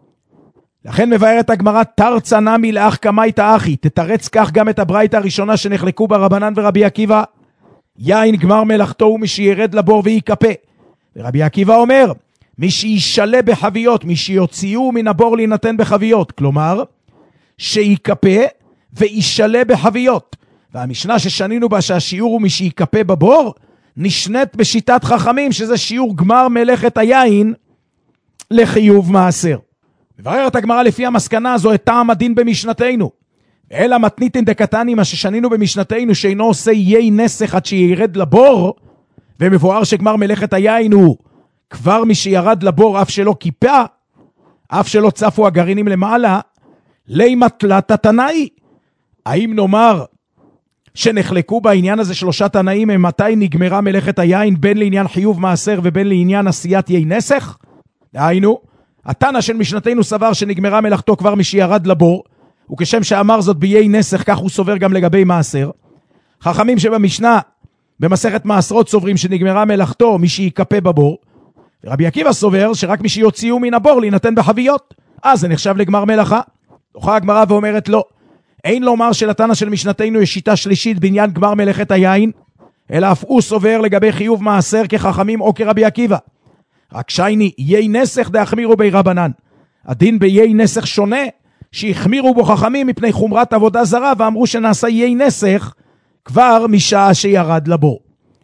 לכן מבארת הגמרא תרצה נמי לאח קמייתא אחי, תתרץ כך גם את הברייתא הראשונה שנחלקו בה רבנן ורבי עקיבא, יין גמר מלאכתו הוא מי שירד לבור ויקפה. ורבי עקיבא אומר, מי שישלה בחביות, מי שיוציאו מן הבור להינתן בחביות, כלומר, שיקפה וישלה בחביות. והמשנה ששנינו בה שהשיעור הוא מי שיקפה בבור, נשנית בשיטת חכמים, שזה שיעור גמר מלאכת היין לחיוב מעשר. מבררת הגמרא לפי המסקנה הזו את טעם הדין במשנתנו. אלא מתניתין דקתני, מה ששנינו במשנתנו, שאינו עושה יי נסך עד שירד לבור, ומבואר שגמר מלאכת היין הוא כבר מי שירד לבור אף שלא קיפה, אף שלא צפו הגרעינים למעלה, לימה תלתא תנאי. האם נאמר שנחלקו בעניין הזה שלושה תנאים, מתי נגמרה מלאכת היין, בין לעניין חיוב מעשר ובין לעניין עשיית יי נסך? דהיינו, התנא של משנתנו סבר שנגמרה מלאכתו כבר מי שירד לבור, וכשם שאמר זאת ביי נסך, כך הוא סובר גם לגבי מעשר. חכמים שבמשנה במסכת מעשרות סוברים שנגמרה מלאכתו מי שיקפה בבור, ורבי עקיבא סובר שרק מי שיוציאו מן הבור להינתן בחביות, אז זה נחשב לגמר מלאכה. דוחה הגמרא ואומרת לא, אין לומר שלתנא של משנתנו יש שיטה שלישית בעניין גמר מלאכת היין, אלא אף הוא סובר לגבי חיוב מעשר כחכמים או כרבי עקיבא. רק שייני יי נסך דהחמירו בי רבנן, הדין ביי נסך שונה, שהחמירו בו חכמים מפני חומרת עבודה זרה, ואמרו שנעשה יי נסך כבר משעה שירד לבור.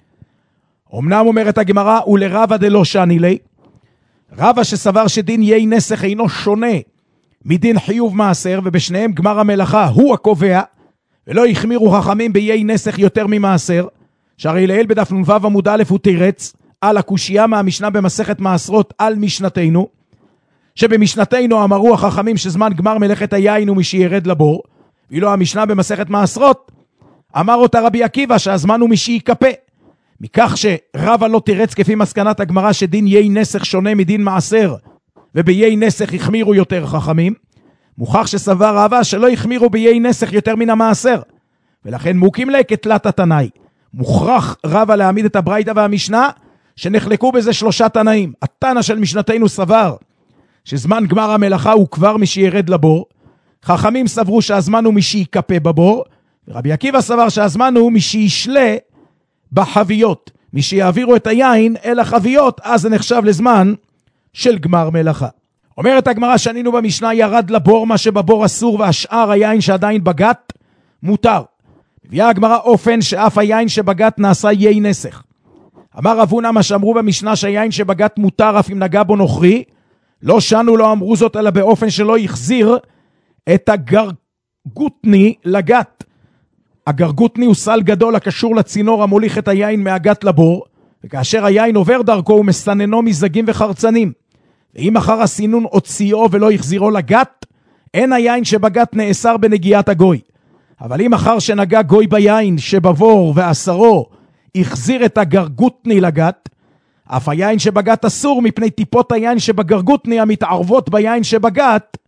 אמנם אומרת הגמרא, ולרבא דלא שני לי, רבא שסבר שדין יי נסך אינו שונה מדין חיוב מעשר, ובשניהם גמר המלאכה הוא הקובע, ולא החמירו חכמים ביי נסך יותר ממעשר, שהרי לעיל בדף נ"ו עמוד א' הוא תירץ על הקושיה מהמשנה במסכת מעשרות על משנתנו, שבמשנתנו אמרו החכמים שזמן גמר מלאכת היין הוא מי שירד לבור, ואילו המשנה במסכת מעשרות אמר אותה רבי עקיבא שהזמן הוא מי שיקפה. מכך שרבא לא תירץ כפי מסקנת הגמרא שדין יי נסך שונה מדין מעשר, וביי נסך החמירו יותר חכמים, מוכח שסבר רבא שלא החמירו ביי נסך יותר מן המעשר, ולכן מוקים לה כתלתא תנאי. מוכרח רבא להעמיד את הברייתא והמשנה שנחלקו בזה שלושה תנאים. התנא של משנתנו סבר שזמן גמר המלאכה הוא כבר מי שירד לבור, חכמים סברו שהזמן הוא מי שיקפה בבור, ורבי עקיבא סבר שהזמן הוא מי שישלה בחביות, מי שיעבירו את היין אל החביות, אז זה נחשב לזמן של גמר מלאכה. אומרת הגמרא שנינו במשנה ירד לבור מה שבבור אסור, והשאר היין שעדיין בגת מותר. מביאה הגמרא אופן שאף היין שבגת נעשה יי נסך. אמר רב הונא מה שאמרו במשנה שהיין שבגת מותר אף אם נגע בו נוכרי, לא שנו לא אמרו זאת אלא באופן שלא יחזיר את הגרגותני לגת. הגרגותני הוא סל גדול הקשור לצינור המוליך את היין מהגת לבור, וכאשר היין עובר דרכו הוא מסננו מזגים וחרצנים. ואם אחר הסינון הוציאו ולא יחזירו לגת, אין היין שבגת נאסר בנגיעת הגוי. אבל אם אחר שנגע גוי ביין שבבור ואסרו יחזיר את הגרגותני לגת, אף היין שבגת אסור מפני טיפות היין שבגרגותני המתערבות ביין שבגת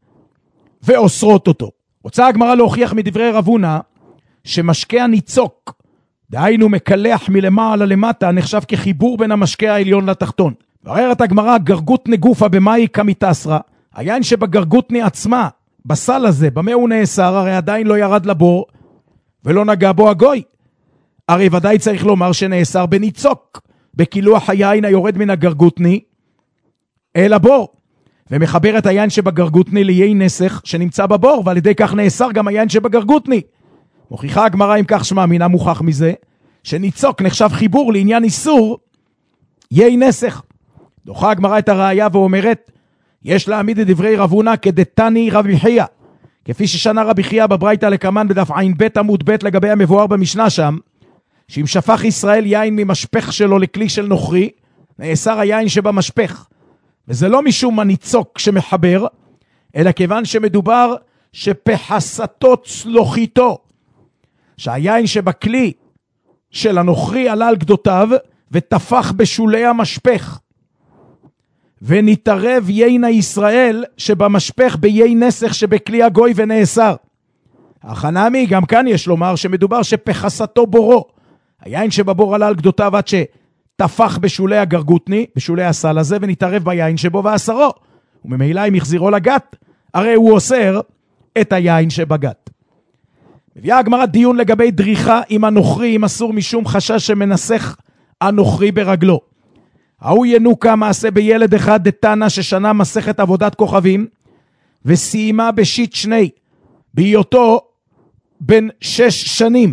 ואוסרות אותו. רוצה הגמרא להוכיח מדברי רב הונא שמשקה הניצוק דהיינו מקלח מלמעלה למטה, נחשב כחיבור בין המשקה העליון לתחתון. בררת הגמרא, גרגות נגופה במאי כמיתסרא, היין שבגרגותני עצמה, בסל הזה, במה הוא נאסר, הרי עדיין לא ירד לבור, ולא נגע בו הגוי. הרי ודאי צריך לומר שנאסר בניצוק, בקילוח היין היורד מן הגרגותני אל הבור, ומחבר את היין שבגרגותני ליין נסך שנמצא בבור, ועל ידי כך נאסר גם היין שבגרגותני. מוכיחה הגמרא אם כך שמה, מינה מוכח מזה, שניצוק נחשב חיבור לעניין איסור יין נסך. דוחה הגמרא את הראיה ואומרת, יש להעמיד את דברי רב הונא כדתני רבי חייא, כפי ששנה רבי חייא בברייתא לקמן בדף ע"ב עמוד ב' לגבי המבואר במשנה שם, שאם שפך ישראל יין ממשפך שלו לכלי של נוכרי, נאסר היין שבמשפך. וזה לא משום הניצוק שמחבר, אלא כיוון שמדובר שפחסתו צלוחיתו, שהיין שבכלי של הנוכרי עלה על גדותיו ותפח בשולי המשפך, ונתערב יין הישראל שבמשפך ביין נסך שבכלי הגוי ונאסר. החנמי גם כאן יש לומר שמדובר שפחסתו בורו, היין שבבור עלה על גדותיו עד שתפח בשולי הגרגותני, בשולי הסל הזה, ונתערב ביין שבו ואסרו, וממילא אם יחזירו לגת, הרי הוא אוסר את היין שבגת. מביאה הגמרא דיון לגבי דריכה עם הנוכרי, אם אסור משום חשש שמנסח הנוכרי ברגלו. ההוא ינוקה מעשה בילד אחד דתנא ששנה מסכת עבודת כוכבים, וסיימה בשיט שני, בהיותו בן 6 שנים.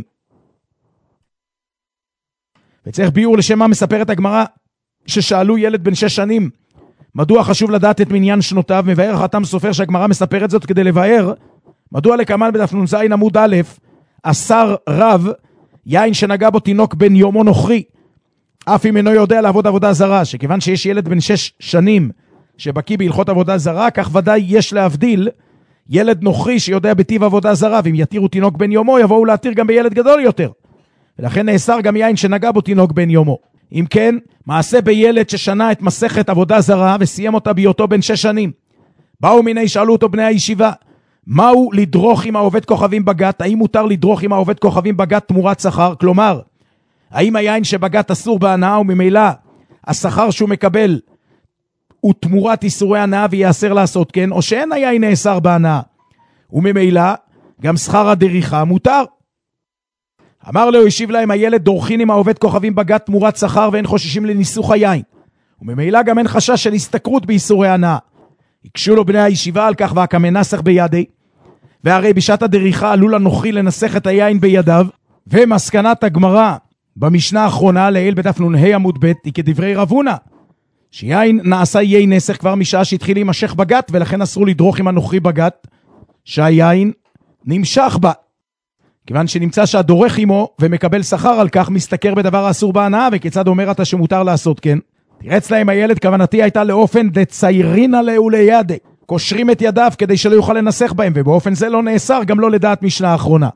וצריך ביור לשם מה מספרת הגמרא, ששאלו ילד בן 6 שנים, מדוע חשוב לדעת את מניין שנותיו, מבאר חתם סופר שהגמרא מספרת זאת כדי לבאר, מדוע לקמן בדף נ"ז עמוד א', אסר רב יין שנגע בו תינוק בן יומו נוכרי, אף אם אינו יודע לעבוד עבודה זרה, שכיוון שיש ילד בן 6 שנים שבקיא בהלכות עבודה זרה, כך ודאי יש להבדיל ילד נוכרי שיודע בטיב עבודה זרה, ואם יתירו תינוק בן יומו, יבואו להתיר גם בילד גדול יותר. ולכן נאסר גם יין שנגע בו תינוק בן יומו. אם כן, מעשה בילד ששנה את מסכת עבודה זרה וסיים אותה בהיותו בן 6 שנים. באו מיני, שאלו אותו בני הישיבה, מהו לדרוך עם העובד כוכבים בגת? האם מותר לדרוך עם העובד כוכבים בגת תמורת שכר? כלומר, האם היין שבגת אסור בהנאה וממילא השכר שהוא מקבל הוא תמורת איסורי הנאה ויאסר לעשות כן, או שאין היין נאסר בהנאה וממילא גם שכר הדריכה מותר? אמר לו, השיב להם, הילד דורכים עם העובד כוכבים בגת תמורת שכר ואין חוששים לניסוך היין, וממילא גם אין חשש של הסתכרות באיסורי הנאה. הקשו לו בני הישיבה על כך, והכמנסח בידי, והרי בשעת הדריכה עלול הנוכרי לנסח את היין בידיו. ומסקנת הגמרא במשנה האחרונה לעיל בדף נ"ה עמוד ב' היא כדברי רב הונא, שיין נעשה יין נסך כבר משעה שהתחיל להימשך בגת, ולכן אסור לדרוך עם הנוכרי בגת שהיין נמשך בה, כיוון שנמצא שהדורך עמו ומקבל שכר על כך מסתכר בדבר האסור בהנאה, וכיצד אומר אתה שמותר לעשות כן? תרץ להם הילד, כוונתי הייתה לאופן דציירינה לידי, קושרים את ידיו כדי שלא יוכל לנסח בהם, ובאופן זה לא נאסר גם לא לדעת משנה האחרונה.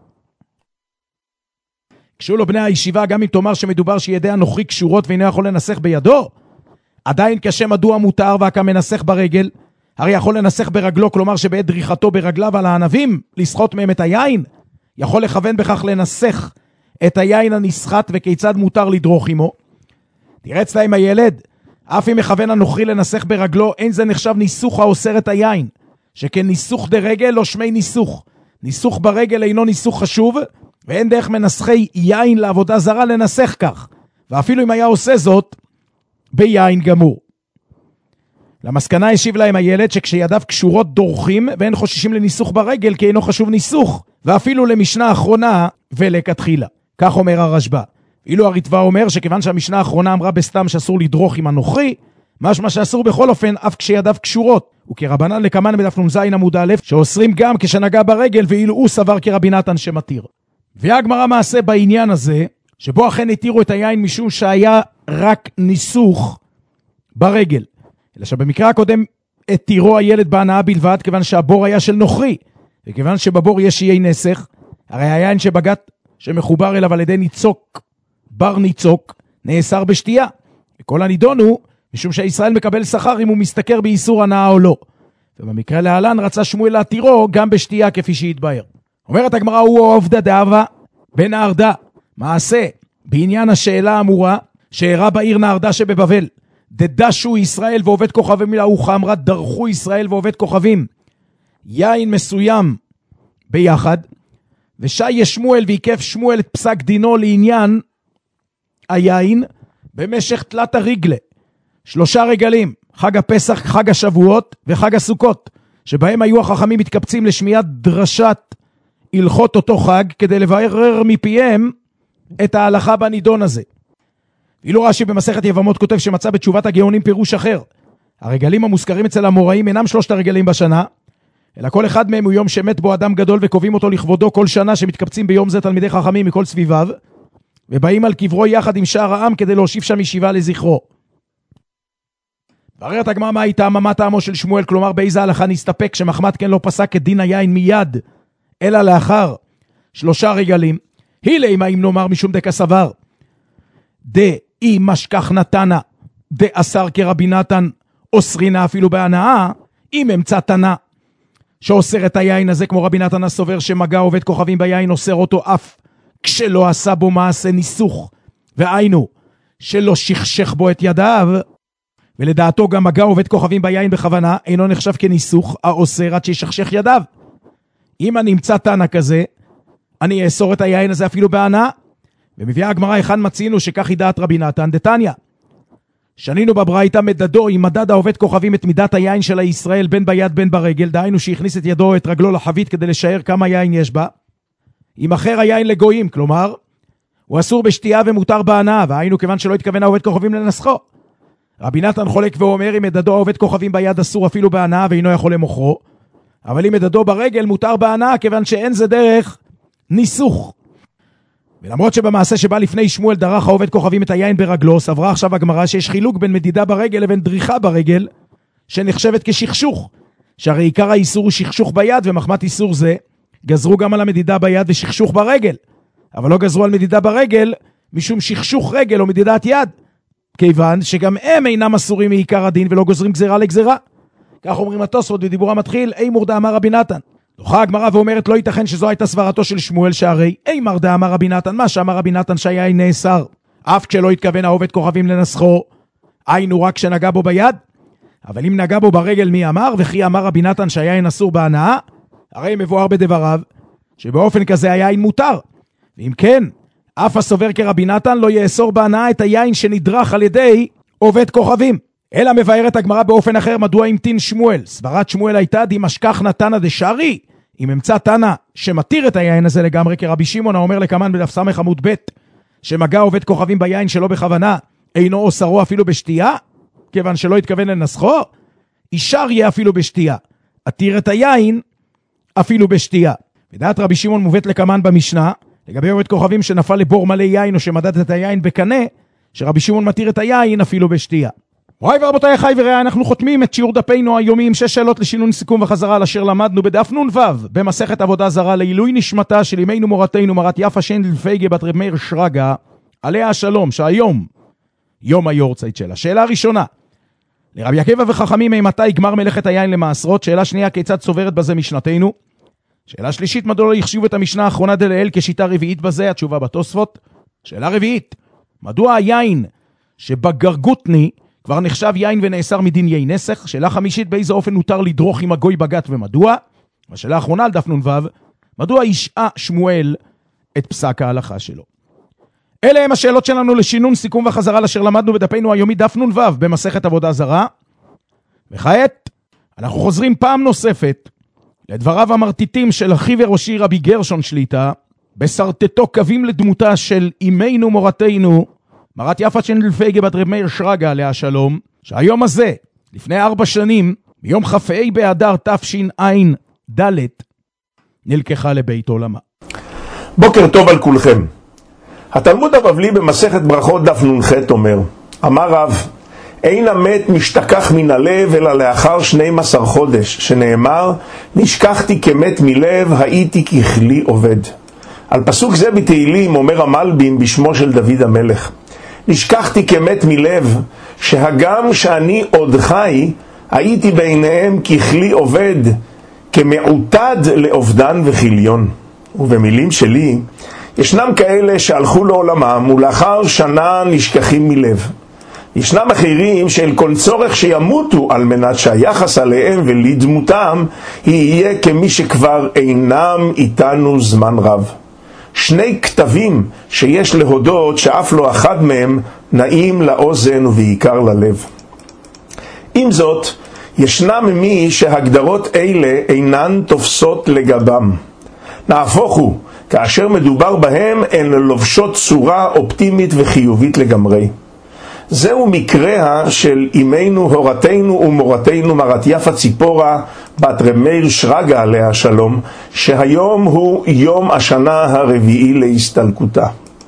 קשו לו בני הישיבה, גם אם תאמר שמדובר שידי הנוכרי קשורות ואינו יכול לנסח בידו, עדיין קשה מדוע מותר והכמנסח ברגל, הרי יכול לנסח ברגלו, כלומר שבעת דריכתו ברגליו על הענבים לסחוט מהם את היין, יכול לכוון בכך לנסח את היין הנסחט, וכיצד מותר לדרוך עמו? תרץ להם הילד, אף אם מכוון הנוכרי לנסח ברגלו, אין זה נחשב ניסוך האוסר את היין, שכן ניסוך דרגל לא שמי ניסוך. ניסוך ברגל אינו ניסוך חשוב, ואין דרך מנסחי יין לעבודה זרה לנסח כך, ואפילו אם היה עושה זאת ביין גמור. למסקנה השיב להם הילד שכשידיו קשורות דורכים, ואין חוששים לניסוך ברגל כי אינו חשוב ניסוך, ואפילו למשנה האחרונה ולכתחילה. כך אומר הרשב"א. אילו הרטב"א אומר שכיוון שהמשנה האחרונה אמרה בסתם שאסור לדרוך עם הנוכרי, משמע שאסור בכל אופן אף כשידיו קשורות, וכרבנן לקמן בדף נ"ז עמוד א', שאוסרים גם כשנגע ברגל, ואילו הוא סבר כרבי נתן שמתיר. והגמרא מעשה בעניין הזה, שבו אכן התירו את היין משום שהיה רק ניסוך ברגל. אלא שבמקרה הקודם התירו הילד בהנאה בלבד, כיוון שהבור היה של נוכרי, וכיוון שבבור יש יין נסך, הרי היין שבגת שמחובר אליו על ידי ניצוק, בר ניצוק, נאסר בשתייה. וכל הנידון הוא משום שהישראל מקבל שכר אם הוא מסתכר באיסור הנאה או לא. ובמקרה להלן רצה שמואל להתירו גם בשתייה כפי שהתבהר. אומרת הגמרא, הוא עובדא דהבה בן ארדה, מעשה בעניין השאלה האמורה, שאירע בעיר נהרדה שבבבל, דדשו ישראל ועובד כוכבים לאוחה, אמרה דרכו ישראל ועובד כוכבים, יין מסוים ביחד, ושי שמואל ויקף שמואל את פסק דינו לעניין היין, במשך תלת הרגלה, 3 רגלים, חג הפסח, חג השבועות וחג הסוכות, שבהם היו החכמים מתקבצים לשמיעת דרשת הלכות אותו חג, כדי לברר מפיהם את ההלכה בנידון הזה. ואילו רש"י במסכת יבמות כותב שמצא בתשובת הגאונים פירוש אחר. הרגלים המוזכרים אצל המוראים אינם 3 הרגלים בשנה, אלא כל אחד מהם הוא יום שמת בו אדם גדול, וקובעים אותו לכבודו כל שנה, שמתקבצים ביום זה תלמידי חכמים מכל סביביו, ובאים על קברו יחד עם שאר העם כדי להושיב שם ישיבה לזכרו. בררת הגמרא מה הייתה מה טעמו של שמואל, כלומר באיזה הלכה נסתפק שמחמת כן לא פסק את דין היין מיד, אלא לאחר 3 רגלים. הילי מה אם נאמר משום דקה סבר, דאי משכח נתנה, דאסר כרבי נתן, אוסרינה אפילו בהנאה, אם אמצא תנה, שאוסר את היין הזה כמו רבי נתן הסובר, שמגע עובד כוכבים ביין אוסר אותו אף כשלא עשה בו מעשה ניסוך, והיינו שלא שכשך בו את ידיו, ולדעתו גם מגע עובד כוכבים ביין בכוונה אינו נחשב כניסוך האוסר עד שישכשך ידיו. אם אני אמצא תנא כזה, אני אאסור את היין הזה אפילו בהנאה. ומביאה הגמרא היכן מצינו שכך היא דעת רבי נתן דתניא. שנינו בברייתא מדדו אם מדד העובד כוכבים את מידת היין של הישראל בין ביד בין ברגל, דהיינו שהכניס את ידו או את רגלו לחבית כדי לשער כמה יין יש בה. אם אחר היין לגויים, כלומר הוא אסור בשתייה ומותר בהנאה, והיינו כיוון שלא התכוון העובד כוכבים לנסחו. רבי נתן חולק ואומר אם מדדו העובד כוכבים ביד אסור אפילו בהנאה ואינו יכול למוכרו, אבל אם מדדו ברגל מותר בהנאה, כיוון שאין זה דרך ניסוך. ולמרות שבמעשה שבא לפני שמואל דרך העובד כוכבים את היין ברגלו, סברה עכשיו הגמרא שיש חילוק בין מדידה ברגל לבין דריכה ברגל, שנחשבת כשכשוך, שהרי עיקר האיסור הוא שכשוך ביד, ומחמת איסור זה גזרו גם על המדידה ביד ושכשוך ברגל, אבל לא גזרו על מדידה ברגל משום שכשוך רגל או מדידת יד, כיוון שגם הם אינם אסורים מעיקר הדין ולא גוזרים גזרה לגזרה. כך אומרים התוספות בדיבור המתחיל, אימור דאמר רבי נתן. דוחה הגמרא ואומרת לא ייתכן שזו הייתה סברתו של שמואל, שהרי אימר דאמר רבי נתן, מה שאמר רבי נתן שהיין נאסר אף כשלא התכוון העובד כוכבים לנסחו, היינו רק שנגע בו ביד. אבל אם נגע בו ברגל מי אמר? וכי אמר רבי נתן שהיין אסור בהנאה? הרי מבואר בדבריו שבאופן כזה היין מותר, ואם כן אף הסובר כרבי נתן לא יאסור בהנאה את היין שנדרך על ידי עובד כוכבים. אלא מבארת הגמרא באופן אחר מדוע המתין שמואל. סברת שמואל הייתה די משכח נתנא דשארי, אם אמצא תנא שמתיר את היין הזה לגמרי כרבי שמעון האומר לקמן בדף סמך עמוד ב' שמגע עובד כוכבים ביין שלא בכוונה אינו אוסרו אפילו בשתייה, כיוון שלא התכוון לנסחו, אישר יהיה אפילו בשתייה, התיר את היין אפילו בשתייה. ודעת רבי שמעון מובאת לקמן במשנה לגבי עובד כוכבים שנפל לבור מלא יין או שמדד את היין בקנה, שרבי שמעון מתיר את היין אפילו בשתייה. מוריי ורבותיי, חי ורעי, אנחנו חותמים את שיעור דפינו היומי עם 6 שאלות לשינון סיכום וחזרה על אשר למדנו בדף נ"ו במסכת עבודה זרה, לעילוי נשמתה של אמנו מורתנו מרת יפה שיינדל פייגה בת רב מאיר שרגא עליה השלום, שהיום יום היורצייט שלה. שאלה ראשונה, לרבי עקיבא וחכמים מתי גמר מלאכת היין למעשרות? שאלה שנייה, כיצד סוברת בזה משנתנו? שאלה שלישית, מדוע לא יחשיב את המשנה האחרונה דלאל כשיטה רביעית בזה? התשובה בתוספות. שאלה רביעית, מדוע היין שבגרגותני כבר נחשב יין ונאסר מדין יין נסך? שאלה חמישית, באיזה אופן נותר לדרוך עם הגוי בגת ומדוע? והשאלה האחרונה על דף נ"ו, מדוע השעה שמואל את פסק ההלכה שלו? אלה הם השאלות שלנו לשינון סיכום וחזרה לאשר למדנו בדפינו היומי דף נ"ו במסכת עבודה זרה. וכעת אנחנו חוזרים פעם נוספת לדבריו המרטיטים של אחי וראשי רבי גרשון שליטה בסרטטו קווים לדמותה של אמנו מורתנו מרת יפה שיינדל פייגה בת רב מאיר שרגא עליה השלום, שהיום הזה לפני 4 שנים ביום כ"ה באדר תשע"ד נלקחה לבית עולמה. בוקר טוב על כולכם. התלמוד הבבלי במסכת ברכות דף נ"ח אומר, אמר רב, אין המת משתכח מן הלב אלא לאחר 12 חודש, שנאמר, נשכחתי כמת מלב, הייתי ככלי עובד. על פסוק זה בתהילים אומר המלבים בשמו של דוד המלך, נשכחתי כמת מלב, שהגם שאני עוד חי, הייתי ביניהם ככלי עובד, כמעוטד לעובדן וכיליון. ובמילים שלי, ישנם כאלה שהלכו לעולמם ולאחר שנה נשכחים מלב. ישנם אחרים שאל כל צורך שימותו על מנת שהיחס עליהם ולדמותם יהיה כמי שכבר אינם איתנו זמן רב. שני כתבים שיש להודות שאף לא אחד מהם נעים לאוזן ובעיקר ללב. עם זאת, ישנם מי שהגדרות אלה אינן תופסות לגבם. נהפוך הוא, כאשר מדובר בהם הן לובשות צורה אופטימית וחיובית לגמרי. זהו מקרה של אמנו, הורתנו ומורתנו מרת יפה ציפורה, בת רב מאיר שרגא עליה השלום, שהיום הוא יום השנה הרביעי להסתלקותה.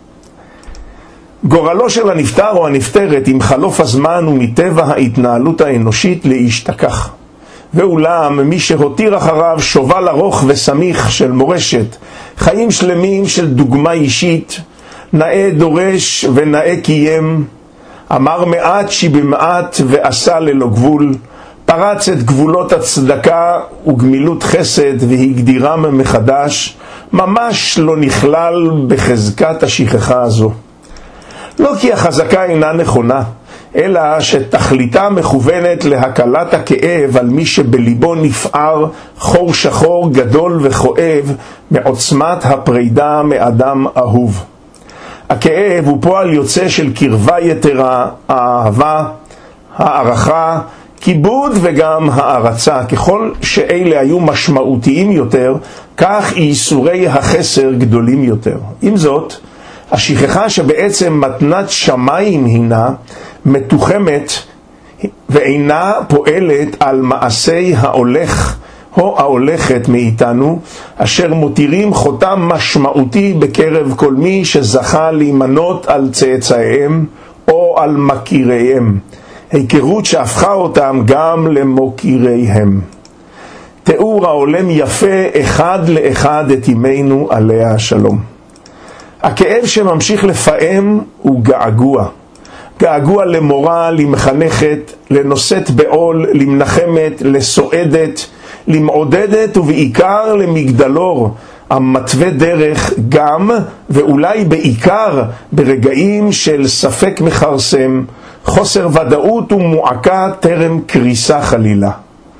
גורלו של הנפטר או הנפטרת עם חלוף הזמן ומטבע ההתנהלות האנושית להשתכח. ואולם מי שהותיר אחריו שובל ארוך וסמיך של מורשת, חיים שלמים של דוגמה אישית, נאה דורש ונאה קיים, אמר מעט שבמעט ועשה ללא גבול, פרץ את גבולות הצדקה וגמילות חסד והגדירם מחדש, ממש לא נכלל בחזקת השכחה הזו. לא כי החזקה אינה נכונה, אלא שתכליתה מכוונת להקלת הכאב על מי שבליבו נפער חור שחור גדול וכואב מעוצמת הפרידה מאדם אהוב. הכאב הוא פועל יוצא של קרבה יתרה, האהבה, הערכה, כיבוד וגם הערצה. ככל שאלה היו משמעותיים יותר, כך ייסורי החסר גדולים יותר. עם זאת, השכחה שבעצם מתנת שמיים הינה מתוחמת ואינה פועלת על מעשי ההולך או ההולכת מאיתנו, אשר מותירים חותם משמעותי בקרב כל מי שזכה להימנות על צאצאיהם או על מכיריהם, היכרות שהפכה אותם גם למוקיריהם. תיאור העולם יפה אחד לאחד את ימינו עליה השלום. הכאב שממשיך לפעם הוא געגוע. געגוע למורה, למחנכת, לנושאת בעול, למנחמת, לסועדת, למעודדת ובעיקר למגדלור, המתווה דרך גם ואולי בעיקר ברגעים של ספק מחרסם, חוסר ודאות ומועקה טרם קריסה חלילה.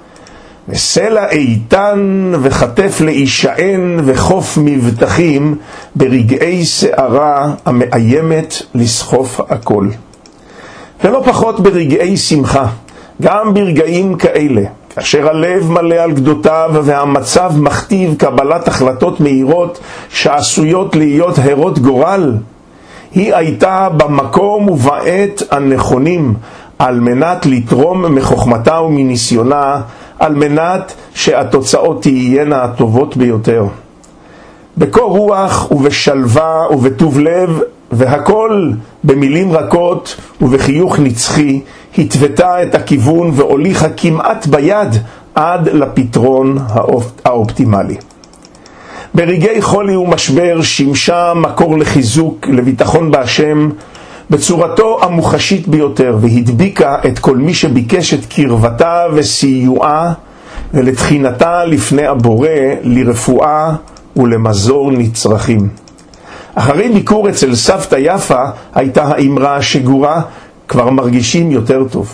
וסלע איתן וחטף להישען וחוף מבטחים ברגעי שערה המאיימת לסחוף הכל. ולא פחות ברגעי שמחה, גם ברגעים כאלה, כאשר הלב מלא על גדותיו והמצב מכתיב קבלת החלטות מהירות שעשויות להיות הרות גורל, היא הייתה במקום ובעת הנכונים על מנת לתרום מחוכמתה ומניסיונה, על מנת שהתוצאות תהיינה הטובות ביותר. בקור רוח ובשלווה ובטוב לב, והכל במילים רכות ובחיוך נצחי, התוותה את הכיוון והוליכה כמעט ביד עד לפתרון האופטימלי. ברגעי חולי ומשבר שימשה מקור לחיזוק, לביטחון בהשם, בצורתו המוחשית ביותר, והדביקה את כל מי שביקש את קרבתה וסיועה ולתחינתה לפני הבורא לרפואה ולמזור נצרכים. אחרי ביקור אצל סבתא יפה הייתה האמרה השגורה, כבר מרגישים יותר טוב.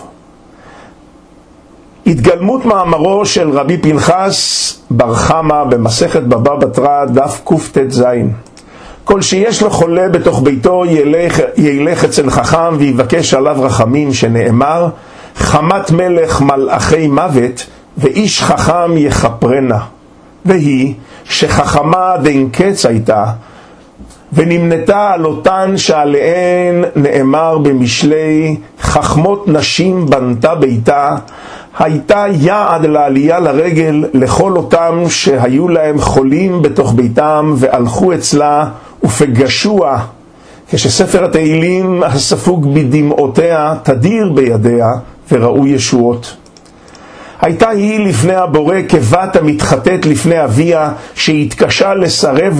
התגלמות מאמרו של רבי פנחס בר חמא במסכת בבא בתרא דף קט"ז. כל שיש לו חולה בתוך ביתו ילך אצל חכם ויבקש עליו רחמים, שנאמר חמת מלך מלאכי מוות ואיש חכם יחפרנה. והיא שחכמה דין קץ הייתה ונמנתה על אותן שעליהן נאמר במשלי חכמות נשים בנתה ביתה, הייתה יעד לעלייה לרגל לכל אותם שהיו להם חולים בתוך ביתם והלכו אצלה ופגשוה, כשספר התהילים הספוג בדמעותיה תדיר בידיה וראו ישועות. הייתה היא לפני הבורא כבת המתחתת לפני אביה שהתקשה לסרב לה,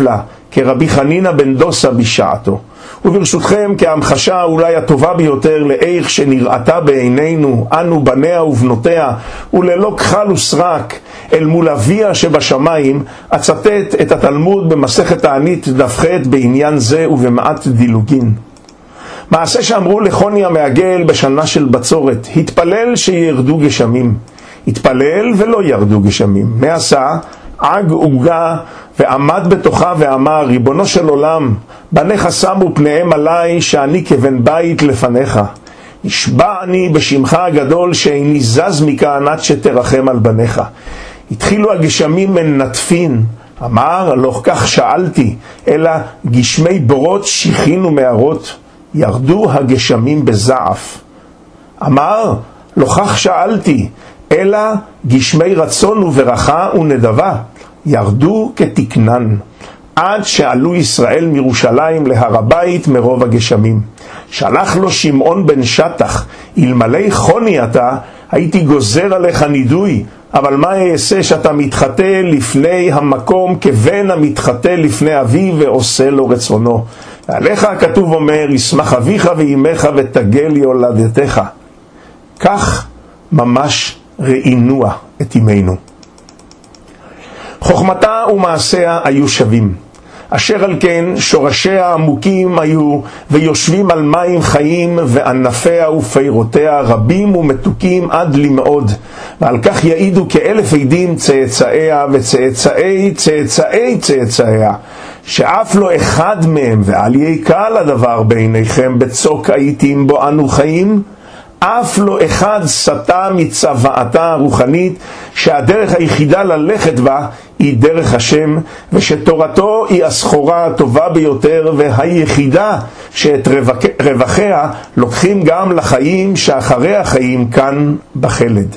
כרבי חנינא בן דוסה בשעתו. וברשותכם, כהמחשה אולי הטובה ביותר לאיך שנראתה בעינינו, אנו בניה ובנותיה, וללא כחל וסרק, אל מול אביה שבשמיים, אצטט את התלמוד במסכת תענית דף ח' בעניין זה ובמעט דילוגין. מעשה שאמרו לחוני המעגל בשנה של בצורת, התפלל שירדו גשמים. התפלל ולא ירדו גשמים. מה עשה? עג עוגה ועמד בתוכה ואמר, ריבונו של עולם, בניך שמו פניהם עליי שאני כבן בית לפניך. נשבע אני בשמך הגדול שאיני זז מכאן עד שתרחם על בניך. התחילו הגשמים מנטפין. אמר, לא כך שאלתי, אלא גשמי בורות שיחין ומערות. ירדו הגשמים בזעף. אמר, לא כך שאלתי, אלא גשמי רצון וברכה ונדבה. ירדו כתקנן. עד שעלו ישראל מירושלים להר הבית מרוב הגשמים. שלח לו שמעון בן שטח, אלמלא חוני אתה, הייתי גוזר עליך נידוי, אבל מה יעשה שאתה מתחטא לפני המקום כבן המתחטא לפני אביו ועושה לו רצונו. ועליך הכתוב אומר, ישמח אביך ואימך ותגל יולדתך. כך ממש ראינוה את אמנו. חוכמתה ומעשיה היו שווים. אשר על כן שורשיה עמוקים היו ויושבים על מים חיים, וענפיה ופירותיה רבים ומתוקים עד למאוד, ועל כך יעידו כאלף עדים צאצאיה וצאצאי צאצאי צאצאיה, שאף לא אחד מהם, ואל יקל הדבר בעיניכם בצוק העיתים בו אנו חיים, אף לא אחד סטה מצוואתה הרוחנית, שהדרך היחידה ללכת בה היא דרך השם, ושתורתו היא הסחורה הטובה ביותר והיחידה שאת רווחיה לוקחים גם לחיים שאחרי החיים כאן בחלד.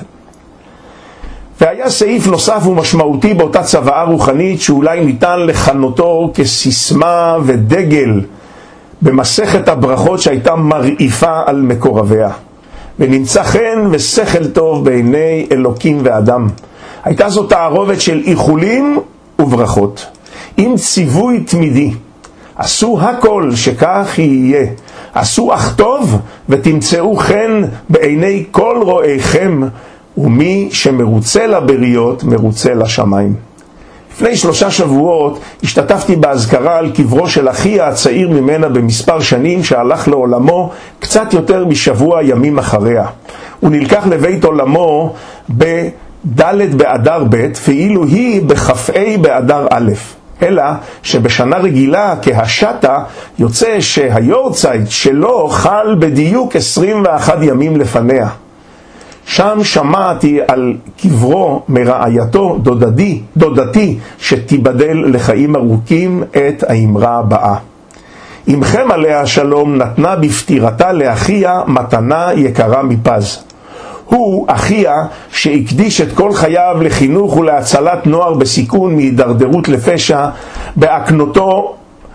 והיה סעיף נוסף ומשמעותי באותה צוואה רוחנית שאולי ניתן לכנותו כסיסמה ודגל במסכת הברכות שהייתה מרעיפה על מקורביה. ונמצא חן ושכל טוב בעיני אלוקים ואדם. הייתה זאת תערובת של איחולים וברכות, עם ציווי תמידי. עשו הכל שכך יהיה. עשו אך טוב ותמצאו חן בעיני כל רואיכם, ומי שמרוצה לבריות מרוצה לשמיים. לפני 3 שבועות השתתפתי בהזכרה על קברו של אחי הצעיר ממנה במספר שנים, שהלך לעולמו קצת יותר משבוע ימים אחריה. הוא נלקח לבית עולמו בד' באדר ב', ואילו היא בכ"ה באדר א'. אלא שבשנה רגילה כהשתה יוצא שהיורצייט שלו חל בדיוק 21 ימים לפניה. שם שמעתי על קברו מרעייתו דודתי שתיבדל לחיים ארוכים את האמרה הבאה. אמכם עליה השלום נתנה בפטירתה לאחיה מתנה יקרה מפז. הוא אחיה שהקדיש את כל חייו לחינוך ולהצלת נוער בסיכון מהידרדרות לפשע, בהקנותו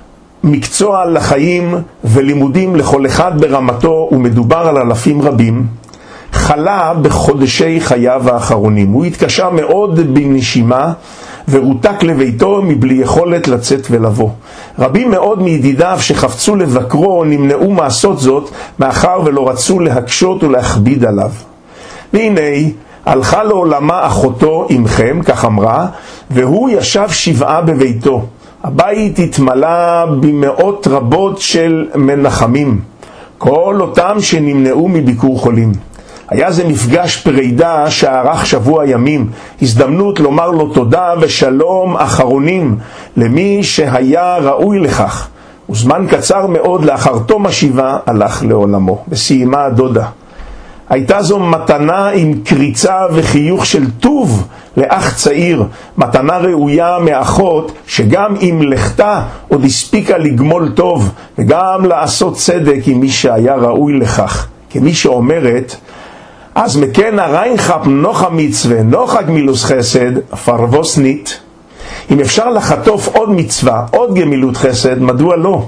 מקצוע לחיים ולימודים לכל אחד ברמתו, ומדובר על אלפים רבים. חלה בחודשי חייו האחרונים. הוא התקשה מאוד בנשימה ורותק לביתו מבלי יכולת לצאת ולבוא. רבים מאוד מידידיו שחפצו לבקרו נמנעו מעשות זאת, מאחר ולא רצו להקשות ולהכביד עליו. והנה הלכה לעולמה אחותו עמכם, כך אמרה, והוא ישב 7 בביתו. הבית התמלא במאות רבות של מנחמים, כל אותם שנמנעו מביקור חולים. היה זה מפגש פרידה שערך שבוע ימים, הזדמנות לומר לו תודה ושלום אחרונים למי שהיה ראוי לכך. וזמן קצר מאוד לאחר תום השבעה הלך לעולמו. וסיימה הדודה. הייתה זו מתנה עם קריצה וחיוך של טוב לאח צעיר, מתנה ראויה מאחות שגם עם לכתה עוד הספיקה לגמול טוב וגם לעשות צדק עם מי שהיה ראוי לכך. כמי שאומרת, אז מכן הריינכפ נוח המצווה, נוח הגמילוס חסד, פרוס נית. אם אפשר לחטוף עוד מצווה, עוד גמילות חסד, מדוע לא?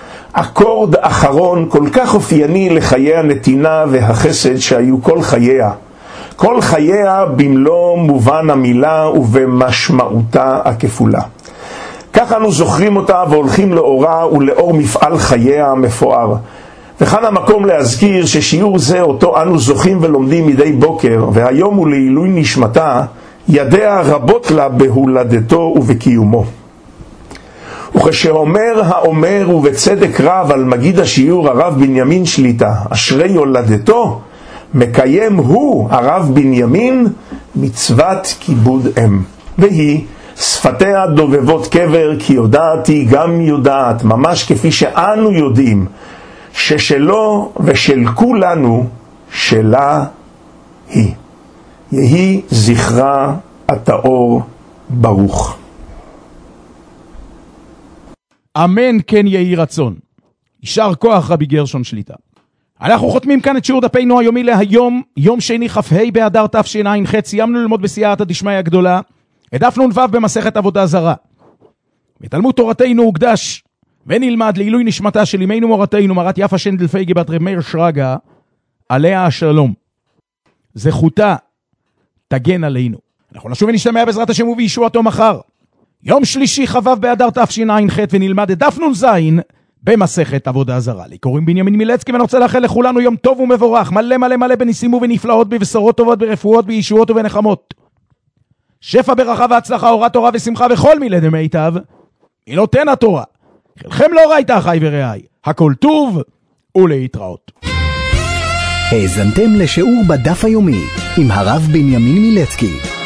אקורד אחרון כל כך אופייני לחיי הנתינה והחסד שהיו כל חייה. כל חייה במלוא מובן המילה ובמשמעותה הכפולה. כך אנו זוכרים אותה והולכים לאורה ולאור מפעל חייה המפואר. וכאן המקום להזכיר ששיעור זה אותו אנו זוכים ולומדים מדי בוקר, והיום הוא לעילוי נשמתה, ידע רבות לה בהולדתו ובקיומו. וכשאומר האומר ובצדק רב על מגיד השיעור הרב בנימין שליטה, אשרי יולדתו, מקיים הוא הרב בנימין מצוות כיבוד אם. והיא שפתיה דובבות קבר, כי יודעת היא גם יודעת, ממש כפי שאנו יודעים, ששלו ושל כולנו שלה היא. יהי זכרה הטהור ברוך. אמן כן יהי רצון. יישר כוח רבי גרשון שליטה. אנחנו חותמים כאן את שיעור דפנו היומי להיום, יום שני כ"ה באדר תשע"ח. סיימנו ללמוד בסייעתא דשמיא הגדולה את דף נ"ו במסכת עבודה זרה. בתלמוד תורתנו הוקדש ונלמד לעילוי נשמתה של אמנו מורתנו מרת יפה שנדל פייגי בת רב מאיר שרגא, עליה השלום. זכותה תגן עלינו. אנחנו נשוב ונשתמע בעזרת השם ובישועתו מחר, יום שלישי כ"ו באדר תשע"ח, ונלמד את דף נ"ז במסכת עבודה זרה. לי קוראים בנימין מילצקי, ואני רוצה לאחל לכולנו יום טוב ומבורך, מלא מלא מלא בניסים ובנפלאות, בבשורות טובות, ברפואות, בישועות ובנחמות, שפע ברכה והצלחה, אורת תורה ושמחה וכל מילי דמיטב מילותינו התורה. חלקכם לא ראיתה חי ורעי, הכל טוב ולהתראות. האזנתם לשיעור בדף היומי עם הרב בנימין מילצקי.